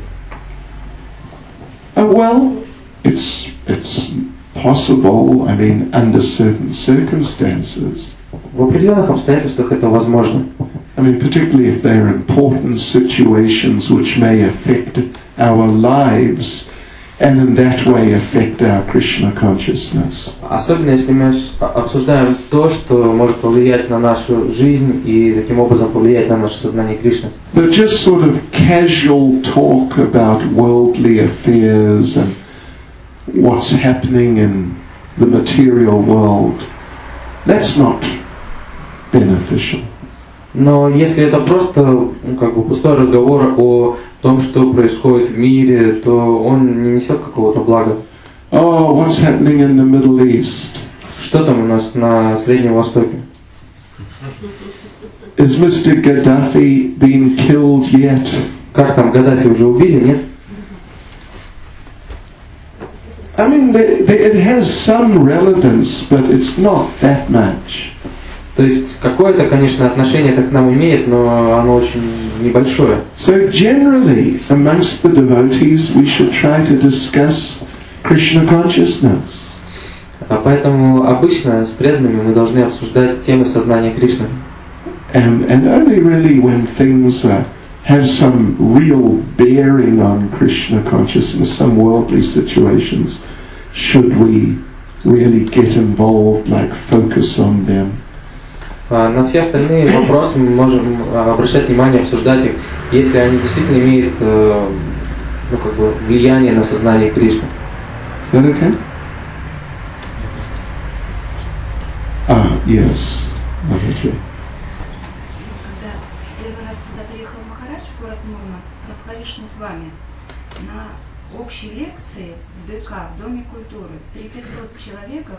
Uh, well, it's it's possible. I mean, under certain circumstances. В определенных обстоятельствах это возможно. I mean, particularly if there are important situations which may affect our lives, and in that way affect our Krishna consciousness. Особенно если мы обсуждаем то, что может повлиять на нашу жизнь и таким образом повлиять на наше сознание Кришны. But just sort of casual talk about worldly affairs and what's happening in the material world, that's not beneficial. Но если это просто, ну, как бы пустой разговор о том, что происходит в мире, то он не несет какого-то блага. Oh, what's happening in the Middle East? Что там у нас на Среднем Востоке? Is Mister Gaddafi been killed yet? Как там, Гаддафи уже убили, нет? I mean, the, the, it has some relevance, but it's not that much. То есть какое-то, конечно, отношение это к нам имеет, но оно очень небольшое. So generally, amongst the devotees, we should try to discuss Krishna consciousness. Поэтому обычно с преданными мы должны обсуждать темы сознания Кришны. And, and only really when things uh, have some real bearing on Krishna consciousness, some worldly situations, should we really get involved, like focus on them. На все остальные вопросы мы можем обращать внимание, обсуждать их, если они действительно имеют, ну, как бы, влияние на сознание Кришны. Is that okay? Ah, yes. Okay. Когда первый раз сюда приехал Махарадж, в город Мурманск, Прабхавишну с вами, на общей лекции в ДК, в Доме культуры, при пятисот человеках,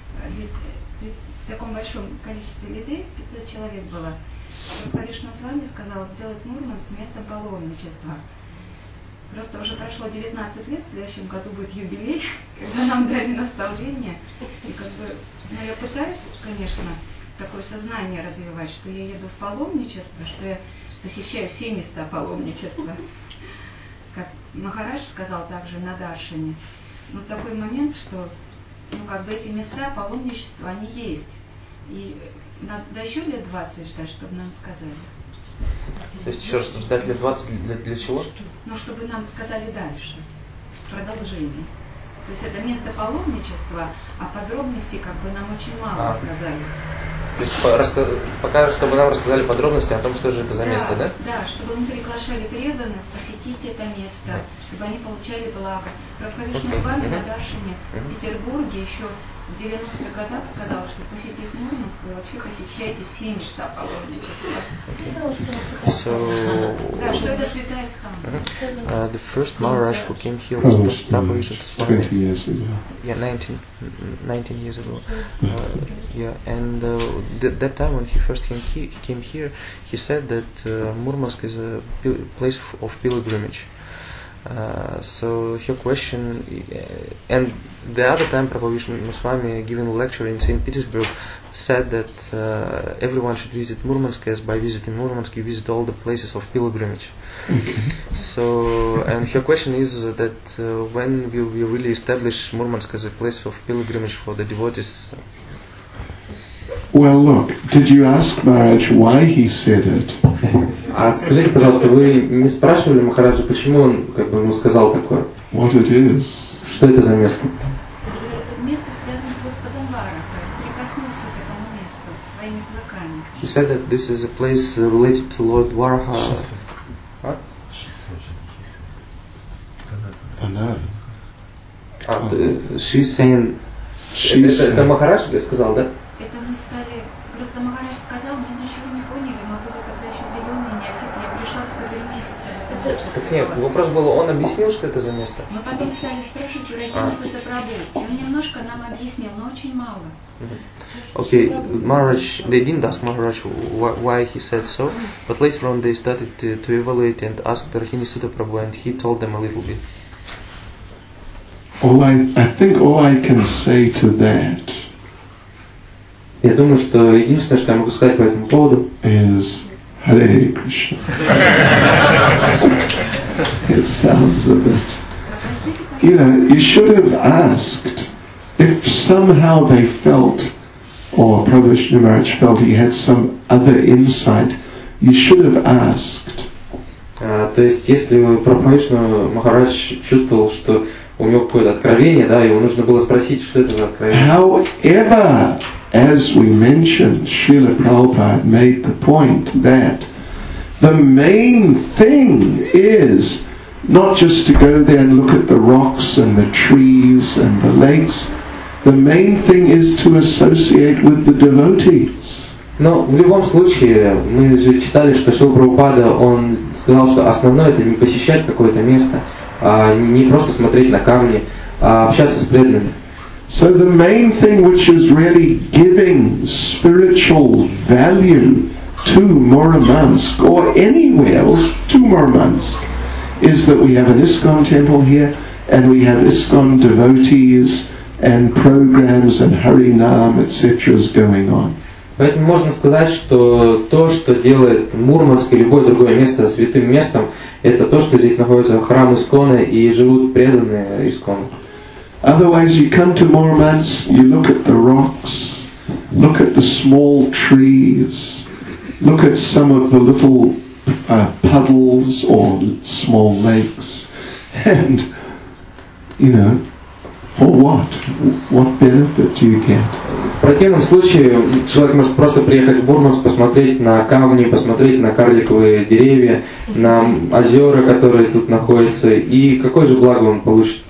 в таком большом количестве людей, пятьсот человек было, Прабхавишну с вами сказал сделать Мурманск место паломничества. Просто уже прошло девятнадцать лет, в следующем году будет юбилей, когда нам дали наставление. И как бы, ну, я пытаюсь, конечно, такое сознание развивать, что я еду в паломничество, что я посещаю все места паломничества. Как Махарадж сказал также на Даршине. Ну, такой момент, что ну, как бы эти места паломничества, они есть. И надо еще лет двадцать ждать, чтобы нам сказали. То есть еще раз ждать лет двадцать для, для чего? Ну, чтобы нам сказали дальше, продолжение. То есть это место паломничества, а подробностей как бы нам очень мало а. сказали. То есть по, раска... пока, чтобы нам рассказали подробности о том, что же это за да, место, да? Да, чтобы мы приглашали преданных посетить это место, да. чтобы они получали благо. Прабхавишну с вами на Даршине в Петербурге еще в девяностых годах сказал, что посетив Мурманск, вы вообще посещаете все места паломничества. So, да, что это святая Дхамма. Uh, the first Maharaj who came here was Prabhupada Swami. twenty years ago. Yeah, nineteen, nineteen years ago. Uh, yeah, and uh, th- that time when he first came, he, he came here, he said that uh, Murmansk is a pil- place f- of pilgrimage. Uh, so her question, uh, and the other time Prabhupada Vishnu Swami giving a lecture in Saint Petersburg said that uh, everyone should visit Murmansk, as by visiting Murmansk you visit all the places of pilgrimage. So, and her question is that uh, when will we really establish Murmansk as a place of pilgrimage for the devotees? Well, look, did you ask Maharaj why he said it? А скажите, пожалуйста, вы не спрашивали Махараджа, почему он как бы ему сказал такое? What it is? Что это за место? Место связано с Господом Вараха. Прикоснулся к этому месту своими клыками. He said that this is a place uh, related to Lord Varaha. Huh? I know. Uh, the- she's saying. She's это, это Махарадж сказал, да? Это мы стали... Просто Махарадж сказал, мы ничего не поняли, мы были тогда еще зеленые, неофиты. Я пришла только три месяца. Так нет, вопрос был, он объяснил, что это за место? Мы потом стали спрашивать у Рахина Сутапрабху. И он немножко нам объяснил, но очень мало. Okay, Maharaj, they didn't ask Maharaj wh- why he said so, but later on they started to, to evaluate and asked Rahini Sutta Prabhu, and he told them a little bit. All I, I think all I can say to that Я думаю, что единственное, что я могу сказать по этому поводу, is Hare Krishna. It sounds a bit... You know, you should have asked if somehow they felt, or Prabhu Vishnu Maharaj felt he had some other insight, you should have asked. а, то есть, если Прабхавишну Махарадж чувствовал, что у него какое-то откровение, да, его нужно было спросить, что это за откровение. However, as we mentioned, Srila Prabhupada made the point that the main thing is not just to go there and look at the rocks and the trees and the lakes. The main thing is to associate with the devotees. Но в любом случае, мы же читали, что Шрила Прабхупада, он сказал, что основное это не посещать какое-то место, а не просто смотреть на камни, а общаться с преданными. So the main thing which is really giving spiritual value to Murmansk or anywhere else to Murmansk is that we have an ISKCON temple here and we have ISKCON devotees and programs and Harinam, et cetera is going on. Поэтому можно сказать, что то, что делает Мурманск и любое другое место святым местом, это то, что здесь находится храм Искона и живут преданные Искону. Otherwise you come to Murmansk, you look at the rocks, look at the small trees, look at some of the little uh, puddles or small lakes, and, you know, for what? What benefit do you get? В противном случае человек может просто приехать в Мурманск, посмотреть на камни, посмотреть на карликовые деревья, на озера, которые тут находятся, и какое же благо он получит?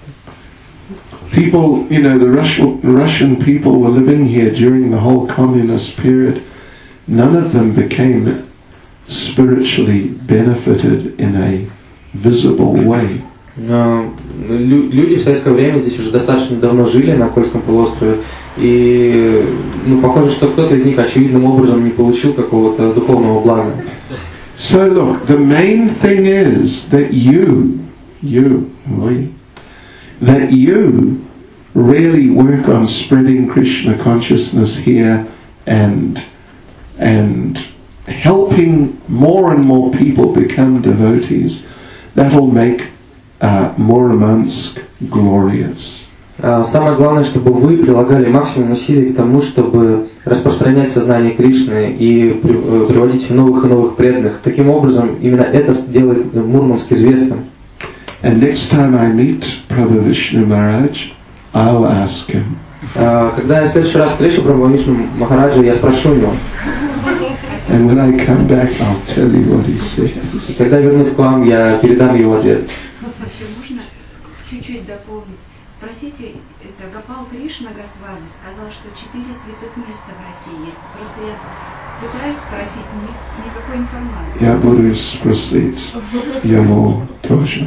People, you know, the Russian, Russian people were living here during the whole communist period. None of them became spiritually benefited in a visible way. Но люди в советское время здесь уже достаточно давно жили на Кольском полуострове, и ну, похоже, что кто-то из них очевидным образом не получил какого-то духовного блага. So look, the main thing is that you you, we, that you really work on spreading Krishna consciousness here and and helping more and more people become devotees. That'll make uh, Murmansk glorious. Самое главное, чтобы вы прилагали максимум усилий к тому, чтобы распространять сознание Кришны и приводить все новых и новых преданных. Таким образом, именно это делает Мурманск известным. And next time I meet Prabhu Vishnu Maharaj, I'll ask him. Когда я в следующий раз встречу Прабху Вишну Махараджа, я спрошу его. And when I come back, I'll tell you what he says. И когда вернусь к вам, я передам его ответ. Вообще можно чуть-чуть дополнить? Спросите, это Гопал Кришна Госвами сказал, что четыре святых места в России есть. Просто я пытаюсь спросить, ни, никакой информации. Я буду спросить ему тоже.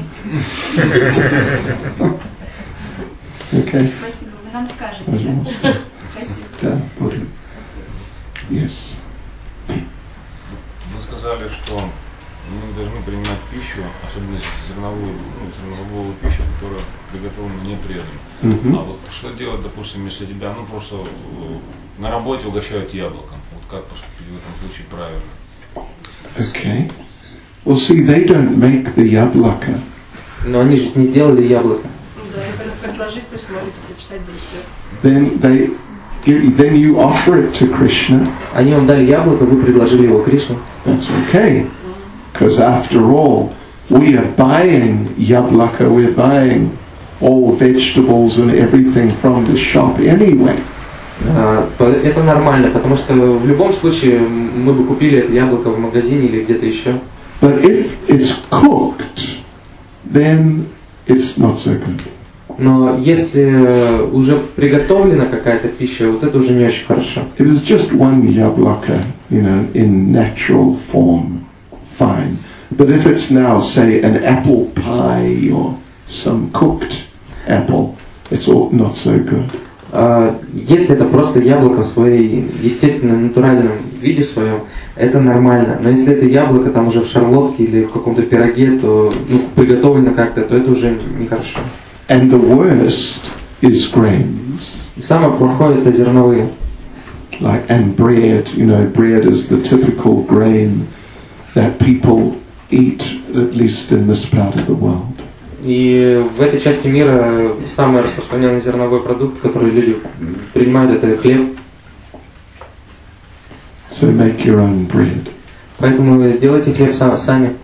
Okay. Спасибо, вы нам скажете. Пожалуйста. Спасибо. Да, буду. Yes. Вы сказали, что мы не должны принимать пищу, особенно зерновую, ну, зерновую пищу, которая приготовлена не преданным. Mm-hmm. А вот что делать, допустим, если тебя ну, просто на работе угощают яблоком? Вот как поступить в этом случае правильно? Okay. Well, see, they don't make the yablaka. Но они же не сделали яблоко. Предложить присмотреть, прочитать да все. Then they give, then you offer it to Krishna. Они вам дали яблоко, вы предложили его Кришне. That's okay. Because after all, we are buying yablaka, we're buying all vegetables and everything from the shop anyway. Это нормально, потому что в любом случае мы бы купили это яблоко в магазине или где-то еще. But if it's cooked, then it's not so good. Но если уже приготовлена какая-то пища, вот это уже не очень хорошо. If it's just one yablaka, you know, in natural form, fine. But if it's now, say, an apple pie or some cooked apple, it's all not so good. Если это просто яблоко в своей естественном, натуральном виде своем, это нормально. Но если это яблоко там уже в шарлотке или в каком-то пироге, то ну, приготовлено как-то, то это уже нехорошо. And the worst is grains. И самое плохое это зерновые. Like and bread, you know, bread is the typical grain that people eat, at least in this part of the world. И в этой части мира самый распространенный зерновой продукт, который люди принимают, это хлеб. So make your own bread. Поэтому делайте хлеб сами.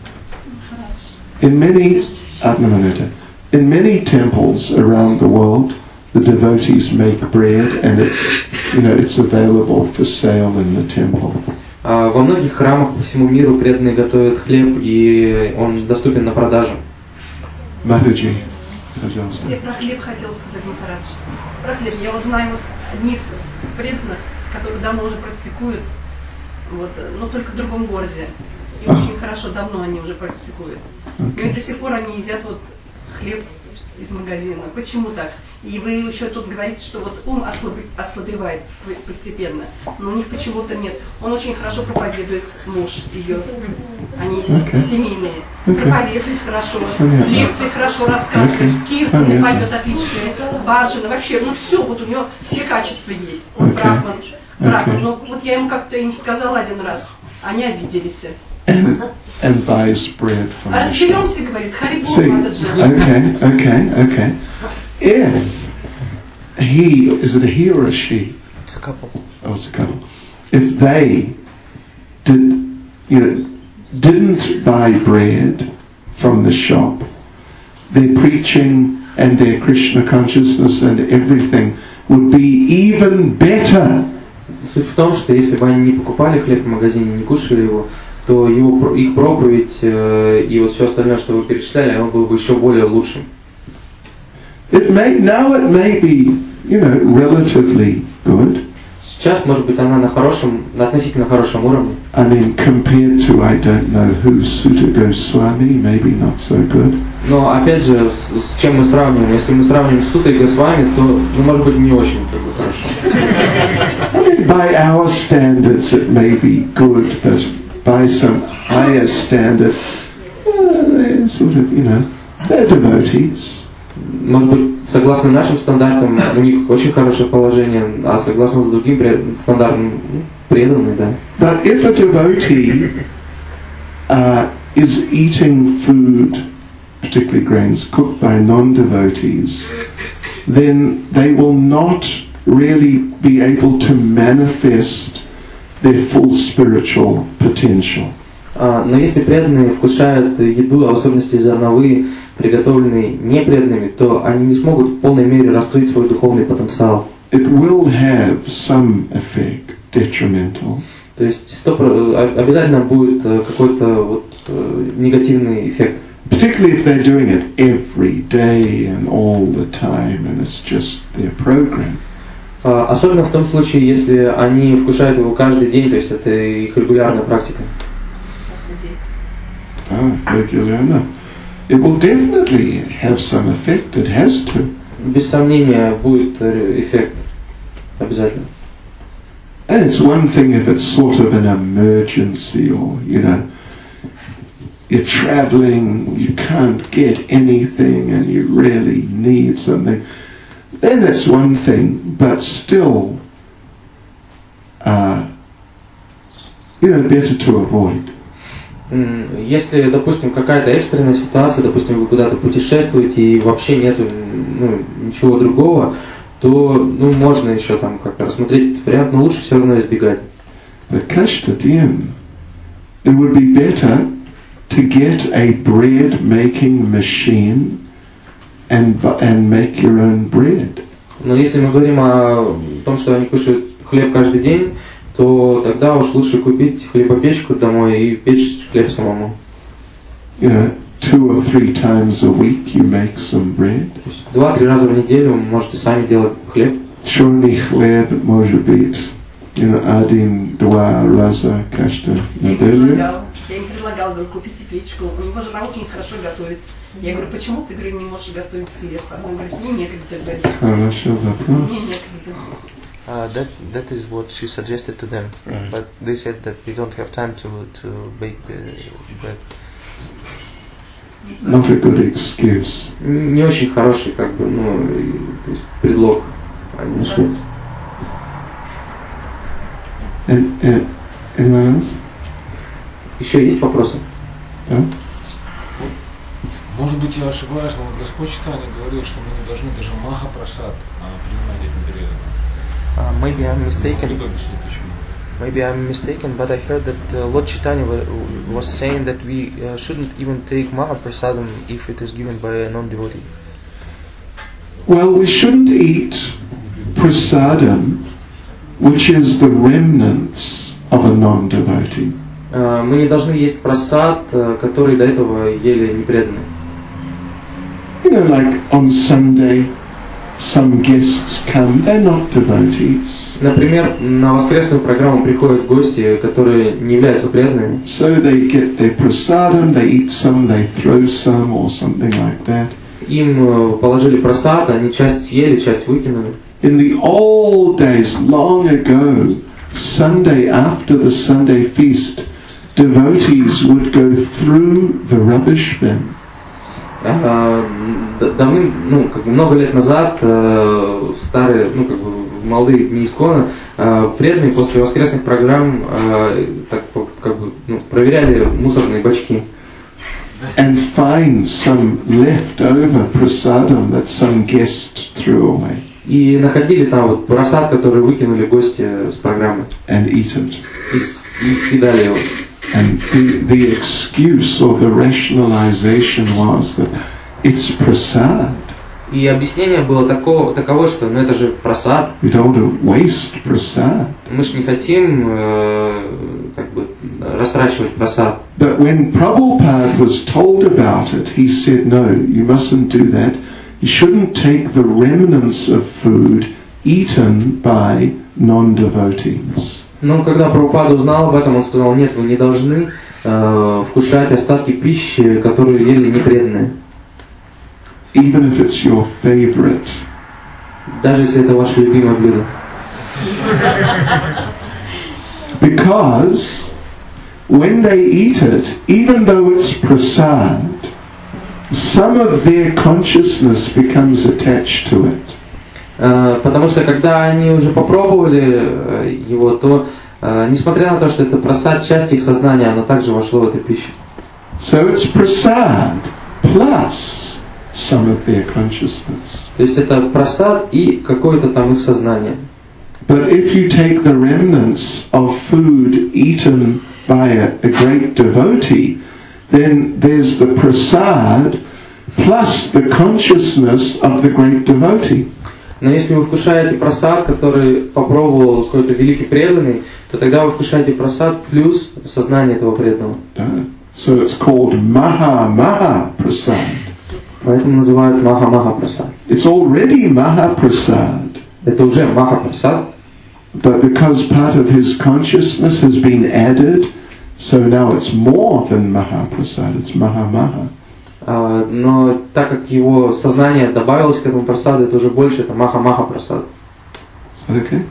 In many, uh, no, no, no, in many temples around the world, the devotees make bread, and it's, you know, it's available for sale in the temple. Во многих храмах по всему миру преданные готовят хлеб, и он доступен на продажу. Матаджи, пожалуйста. Я про хлеб хотела сказать, Махарадж. Про хлеб. Я вот знаю вот одних преданных, которые давно уже практикуют, вот, но только в другом городе. И очень хорошо, давно они уже практикуют. И до сих пор они едят вот хлеб из магазина. Почему так? И вы еще тут говорите, что вот ум ослабевает постепенно, но у них почему-то нет. Он очень хорошо проповедует, муж ее, они okay. семейные. Okay. Проповедует хорошо, Понятно. лекции хорошо рассказывает, okay. киртаны поет отличные, баджаны, вообще, ну все, вот у него все качества есть. Он okay. брахман, брахман. Okay. Но вот я ему как-то им сказала один раз, они обиделись. And, and buys bread from а разберемся, говорит, Харибол Матаджи. Okay, okay, okay. If he, is it a he or a she? It's a couple. Oh, it's a couple. If they did, you know, didn't buy bread from the shop, their preaching and their Krishna consciousness and everything would be even better. Суть в том, что если бы они не покупали хлеб в магазине, не кушали его, то его, их проповедь э, и вот все остальное, что вы перечисляли, оно было бы еще более лучшим. It may, now it may be, you know, relatively good. Сейчас, может быть, она на хорошем, на относительно хорошем уровне. I mean, compared to, I don't know who, Sutta Goswami, maybe not so good. Но, опять же, с, с чем мы сравниваем? Если мы сравниваем с Сутой Госвами, то, ну, может быть, не очень как бы, хорошо. I mean, by our standards it may be good, but by some higher standard, uh, they're sort of, you know. They're devotees. Может быть, согласно нашим стандартам, у них очень хорошее положение, а согласно другим пред- стандартам, ну, преданные, да. But if a devotee uh, is eating food, particularly grains, cooked by non-devotees, then they will not really be able to manifest their full spiritual potential. А, но если преданные вкушают еду, в особенности зерновые, приготовленные непреданными, то они не смогут в полной мере раскрыть свой духовный потенциал. It will have some effect, detrimental. То есть сто про- обязательно будет э, какой-то вот, э, негативный эффект. Particularly if they're doing it every day and all the time and it's just their program. А, особенно в том случае, если они вкушают его каждый день, то есть это их регулярная практика. Oh, regular enough. It will definitely have some effect, it has to. Без сомнения будет э, эффект обязательно. And it's one thing if it's sort of an emergency or, you know, you're traveling, you can't get anything and you really need something. Then that's one thing, but still, uh, you know, better to avoid. Если, допустим, какая-то экстренная ситуация, допустим, вы куда-то путешествуете и вообще нету ну, ничего другого, то ну, можно еще там как-то рассмотреть этот вариант, но лучше все равно избегать. But Kashtadiyam, it would be better to get a bread making machine and and make your own bread. Но если мы говорим о том, что они кушают хлеб каждый день, то тогда уж лучше купить хлебопечку домой и печь хлеб самому. You know, two or three times a week you make some bread. То есть два-три раза в неделю вы можете сами делать хлеб. Черный хлеб может быть, you know, один, два раза каждую Я им неделю. предлагал, я им предлагал, говорю, купите печку. У него жена очень хорошо готовит. Я говорю, почему ты, говорю, не можешь готовить хлеб? Он говорит, мне некогда, говорит. Хорошо вопрос. Мне некогда. Uh, that that is what she suggested to them, Right. but they said that we don't have time to to bake the bread. Not a good excuse. Не очень хороший, как бы, ну, и, то есть предлог. Они нашли. And, uh, anyone else? Еще есть вопросы? No? Может быть, я ошибаюсь, но вот Господь Читания говорил, что мы не должны даже Маха-прасад принимать этим периодом. Uh, maybe I'm mistaken. Кто объяснит, почему? Maybe I'm mistaken, but I heard that uh, Lord Chaitanya wa- was saying that we uh, shouldn't even take Mahaprasadam if it is given by a non-devotee. Well, we shouldn't eat prasadam, which is the remnants of a non-devotee. Э, Мы не должны есть просад, э, который до этого ели непреданные. You know, like on Sunday, some guests come, they're not devotees. Например, на воскресную программу приходят гости, которые не являются преданными. So they get their prasadam, they eat some, they throw some, or something like that. Им э, положили просад, они часть съели, часть выкинули. In the old days, long ago, Sunday after the Sunday feast, devotees would go through the rubbish bin. А, д- давным, ну, как бы много лет назад, э, в старые, ну, как бы в молодые дни Искона, э, преданные после воскресных программ э, так, по- как бы, ну, проверяли мусорные бачки. And find some leftover prasadam that some guest threw away И находили там вот просад, который выкинули гости с программы. and eat it. И, с- и съедали его. And the, the excuse or the rationalization was that it's prasad. И объяснение было таково, таково, что ну это же просад. We don't want to waste prasad. Мы же не хотим э, как бы растрачивать просад. But when Prabhupada was told about it, he said, no, you mustn't do that. You shouldn't take the remnants of food eaten by non-devotees. Но когда Прабхупада узнал об этом, он сказал, нет, вы не должны э, вкушать остатки пищи, которую ели непреданные. Even if it's your favorite. Даже если это ваше любимое блюдо. Because when they eat it, even though it's prasad, some of their consciousness becomes attached to it. Э, Потому что когда они уже попробовали э, его, то э, несмотря на то, что это прасад, часть их сознания, оно также вошло в эту пищу. So it's prasad plus some of their consciousness. То есть это прасад и какое-то там их сознание. But if you take the remnants of food eaten by a, a great devotee, then there's the prasad plus the consciousness of the great devotee. Но если вы вкушаете прасад, который попробовал какой-то великий преданный, то тогда вы вкушаете прасад плюс сознание этого преданного. Yeah. So it's called Maha Maha Prasad. Поэтому называют Маха Маха Прасад. It's already Maha Prasad. Это уже Маха Прасад. But because part of his consciousness has been added, so now it's more than Maha Prasad, it's Maha Maha. Uh, но так как его сознание добавилось к этому прасаду, это уже больше, это Маха Маха Прасад. Is that okay?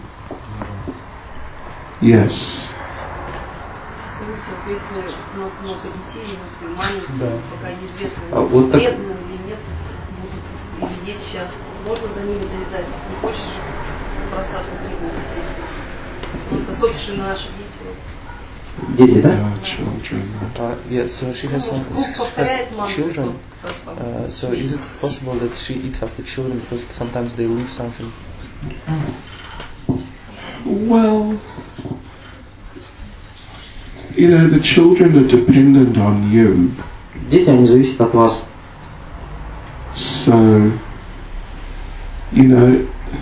Yes. Смотрите, вот если у нас много детей, вот маленькие, Да. пока неизвестно, А вот так- преданные или нет, будут, или есть сейчас, можно за ними доедать? Не хочешь просадку требовать, естественно. Ну, это, собственно, наши дети. Вот. Дети, да? Uh, children. Uh, yeah, so she has some Бог she повторяет has мантру, children. просто Uh, so is it possible that she eats after children because sometimes they leave something? Well, you know, the children are dependent on you. Дети, они зависят от вас. So, you know,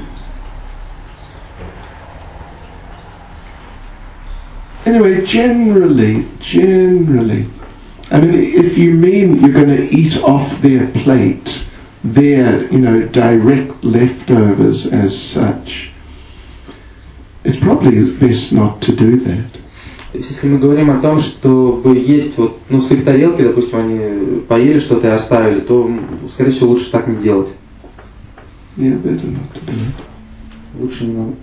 anyway, generally, generally, I mean, if you mean you're going to eat off their plate, their, you know, direct leftovers as such, it's probably best not to do that. То есть, если мы говорим о том, чтобы есть вот, ну, с их тарелки, допустим, они поели что-то и оставили, то, скорее всего, лучше так не делать. Yeah, better not to do it. Лучше не надо.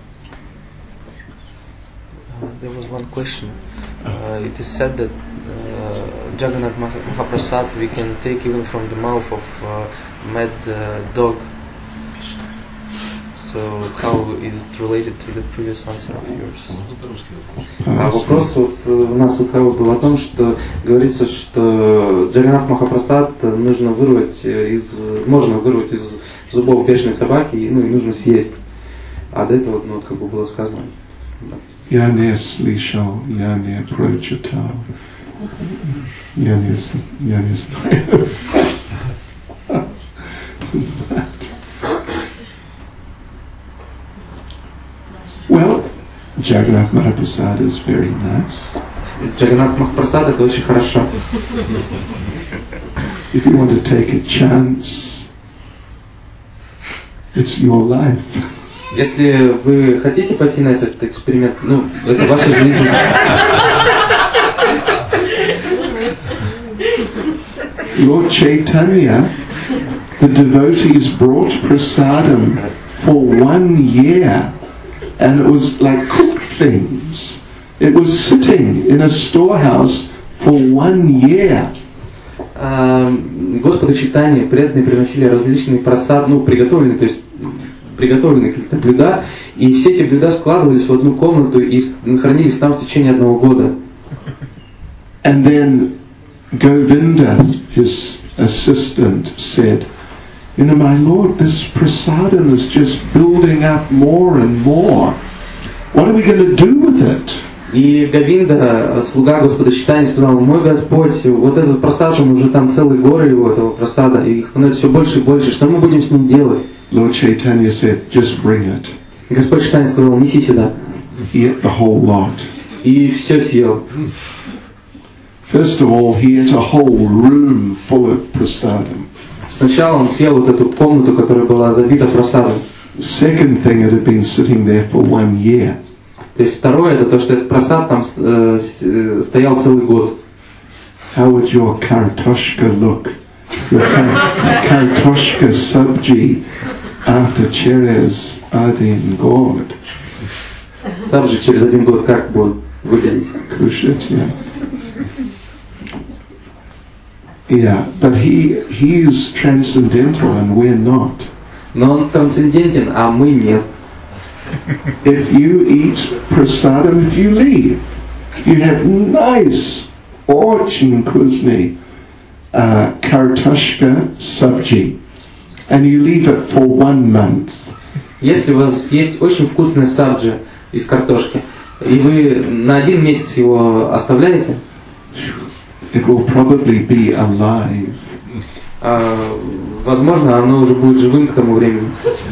Uh, there was one question. Uh, it is said that uh, Jagannath Mahaprasad we can take even from the mouth of uh, mad uh, dog. So how is it related to the previous answer of yours? А вопрос вот у нас вот был о том, что говорится, что Джаганнат Махапрасад нужно вырвать из, можно вырвать из зубов бешеной собаки, ну и нужно съесть. А до этого, ну, как бы было сказано. Я не слышал, я не прочитал. Я не, я не знаю. Well, Jagannath Mahaprasad is very nice. Джаганнат Махапрасад это очень хорошо. If you want to take a chance, it's your life. Если вы хотите пойти на этот эксперимент, ну, это ваша жизнь. Lord Chaitanya, the devotees brought prasadam for one year, and it was like cooked things. It was sitting in a storehouse for one year. Господу Чайтанье преданные приносили различные прасад, ну, приготовленные, то есть приготовленные какие-то блюда, и все эти блюда складывались в одну комнату и хранились там в течение одного года. And then Govinda, his assistant, said, you know, my lord, this prasadam is just building up more and more. What are we going to do with it? И Говинда, слуга Господа Чайтаньи, сказал: мой Господь, вот этот прасад, он уже там целые горы его, этого прасада, и их становится все больше и больше. Что мы будем с ним делать? Lord Chaitanya said, just bring it. И Господь Чайтанья сказал: неси сюда. He ate the whole lot. И все съел. First of all, he ate a whole room full of prasadam. Сначала он съел вот эту комнату, которая была забита прасадом. Second thing, it had been sitting there for one year. То есть второе, это то, что этот прасад там э, стоял целый год. How would your kartoshka look? Your kartoshka sabji after через один год. Сабжи через один год как будет выглядеть? Кушать, yeah. Yeah, but he he is transcendental and we're not. Но он трансцендентен, а мы нет. If you eat prasadam, if you leave, you have nice, очень вкусный uh, картошка sabji, and you leave it for one month. Если у вас есть очень вкусная сабджи из картошки, и вы на один месяц его оставляете, it will probably be alive. а, возможно, оно уже будет живым к тому времени.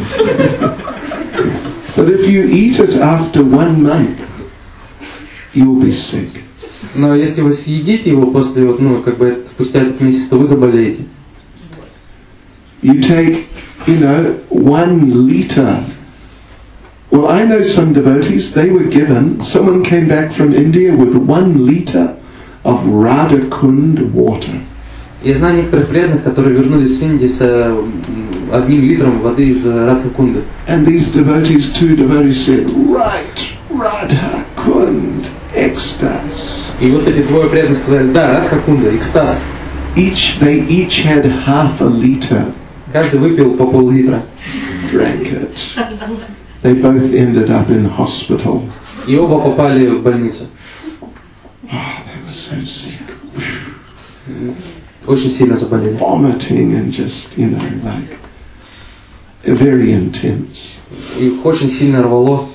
But if you eat it after one month, you'll be sick. Но если вы съедите его после, вот, ну, как бы спустя этот месяц, то вы заболеете. You take, you know, one liter. Well, I know some devotees, they were given, someone came back from India with one liter of Radhakund water. Я знаю некоторых преданных, которые вернулись с Индии с э, одним литром воды из Радхакунды. And these devotees, two devotees said, right, Radhakund, ecstasy. И вот эти двое преданных сказали, да, Радхакунда, экстаз. Each, they each had half a liter. Каждый выпил по пол-литра. Drank it. They both ended up in hospital. И оба попали в больницу. Oh, they were so sick. Очень сильно заболели. Vomiting and just, you know, like, very intense. Их очень сильно рвало.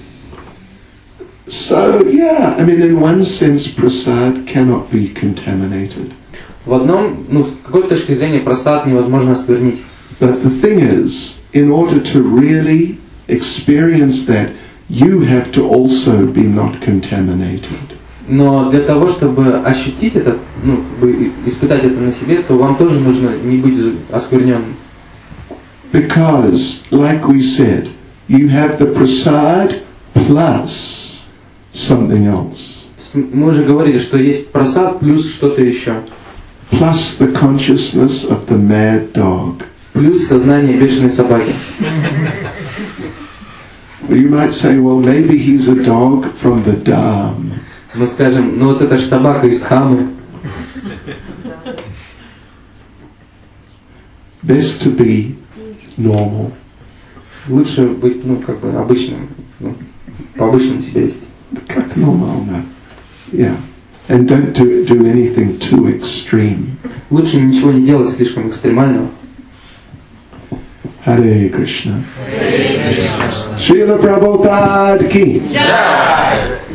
So, yeah, I mean, in one sense, prasad cannot be contaminated. В одном, ну, с какой точки зрения, прасад невозможно осквернить. But the thing is, in order to really experience that, you have to also be not contaminated. Но для того, чтобы ощутить это, ну, как бы испытать это на себе, то вам тоже нужно не быть оскверненным. Because, like we said, you have the prasad plus something else. Мы уже говорили, что есть прасад плюс что-то еще. Plus the consciousness of the mad dog. Плюс сознание бешеной собаки. Well, you might say, well, maybe he's a dog from the Dham. Мы скажем, ну вот это же собака из Дхамы. Best to be normal. Лучше быть, ну, как бы обычным, ну, по-обычному себя вести. Как нормально. Yeah. And don't do, do anything too extreme. Лучше ничего не делать слишком экстремального. Hare Krishna. Srila Prabhupada ki. Jai.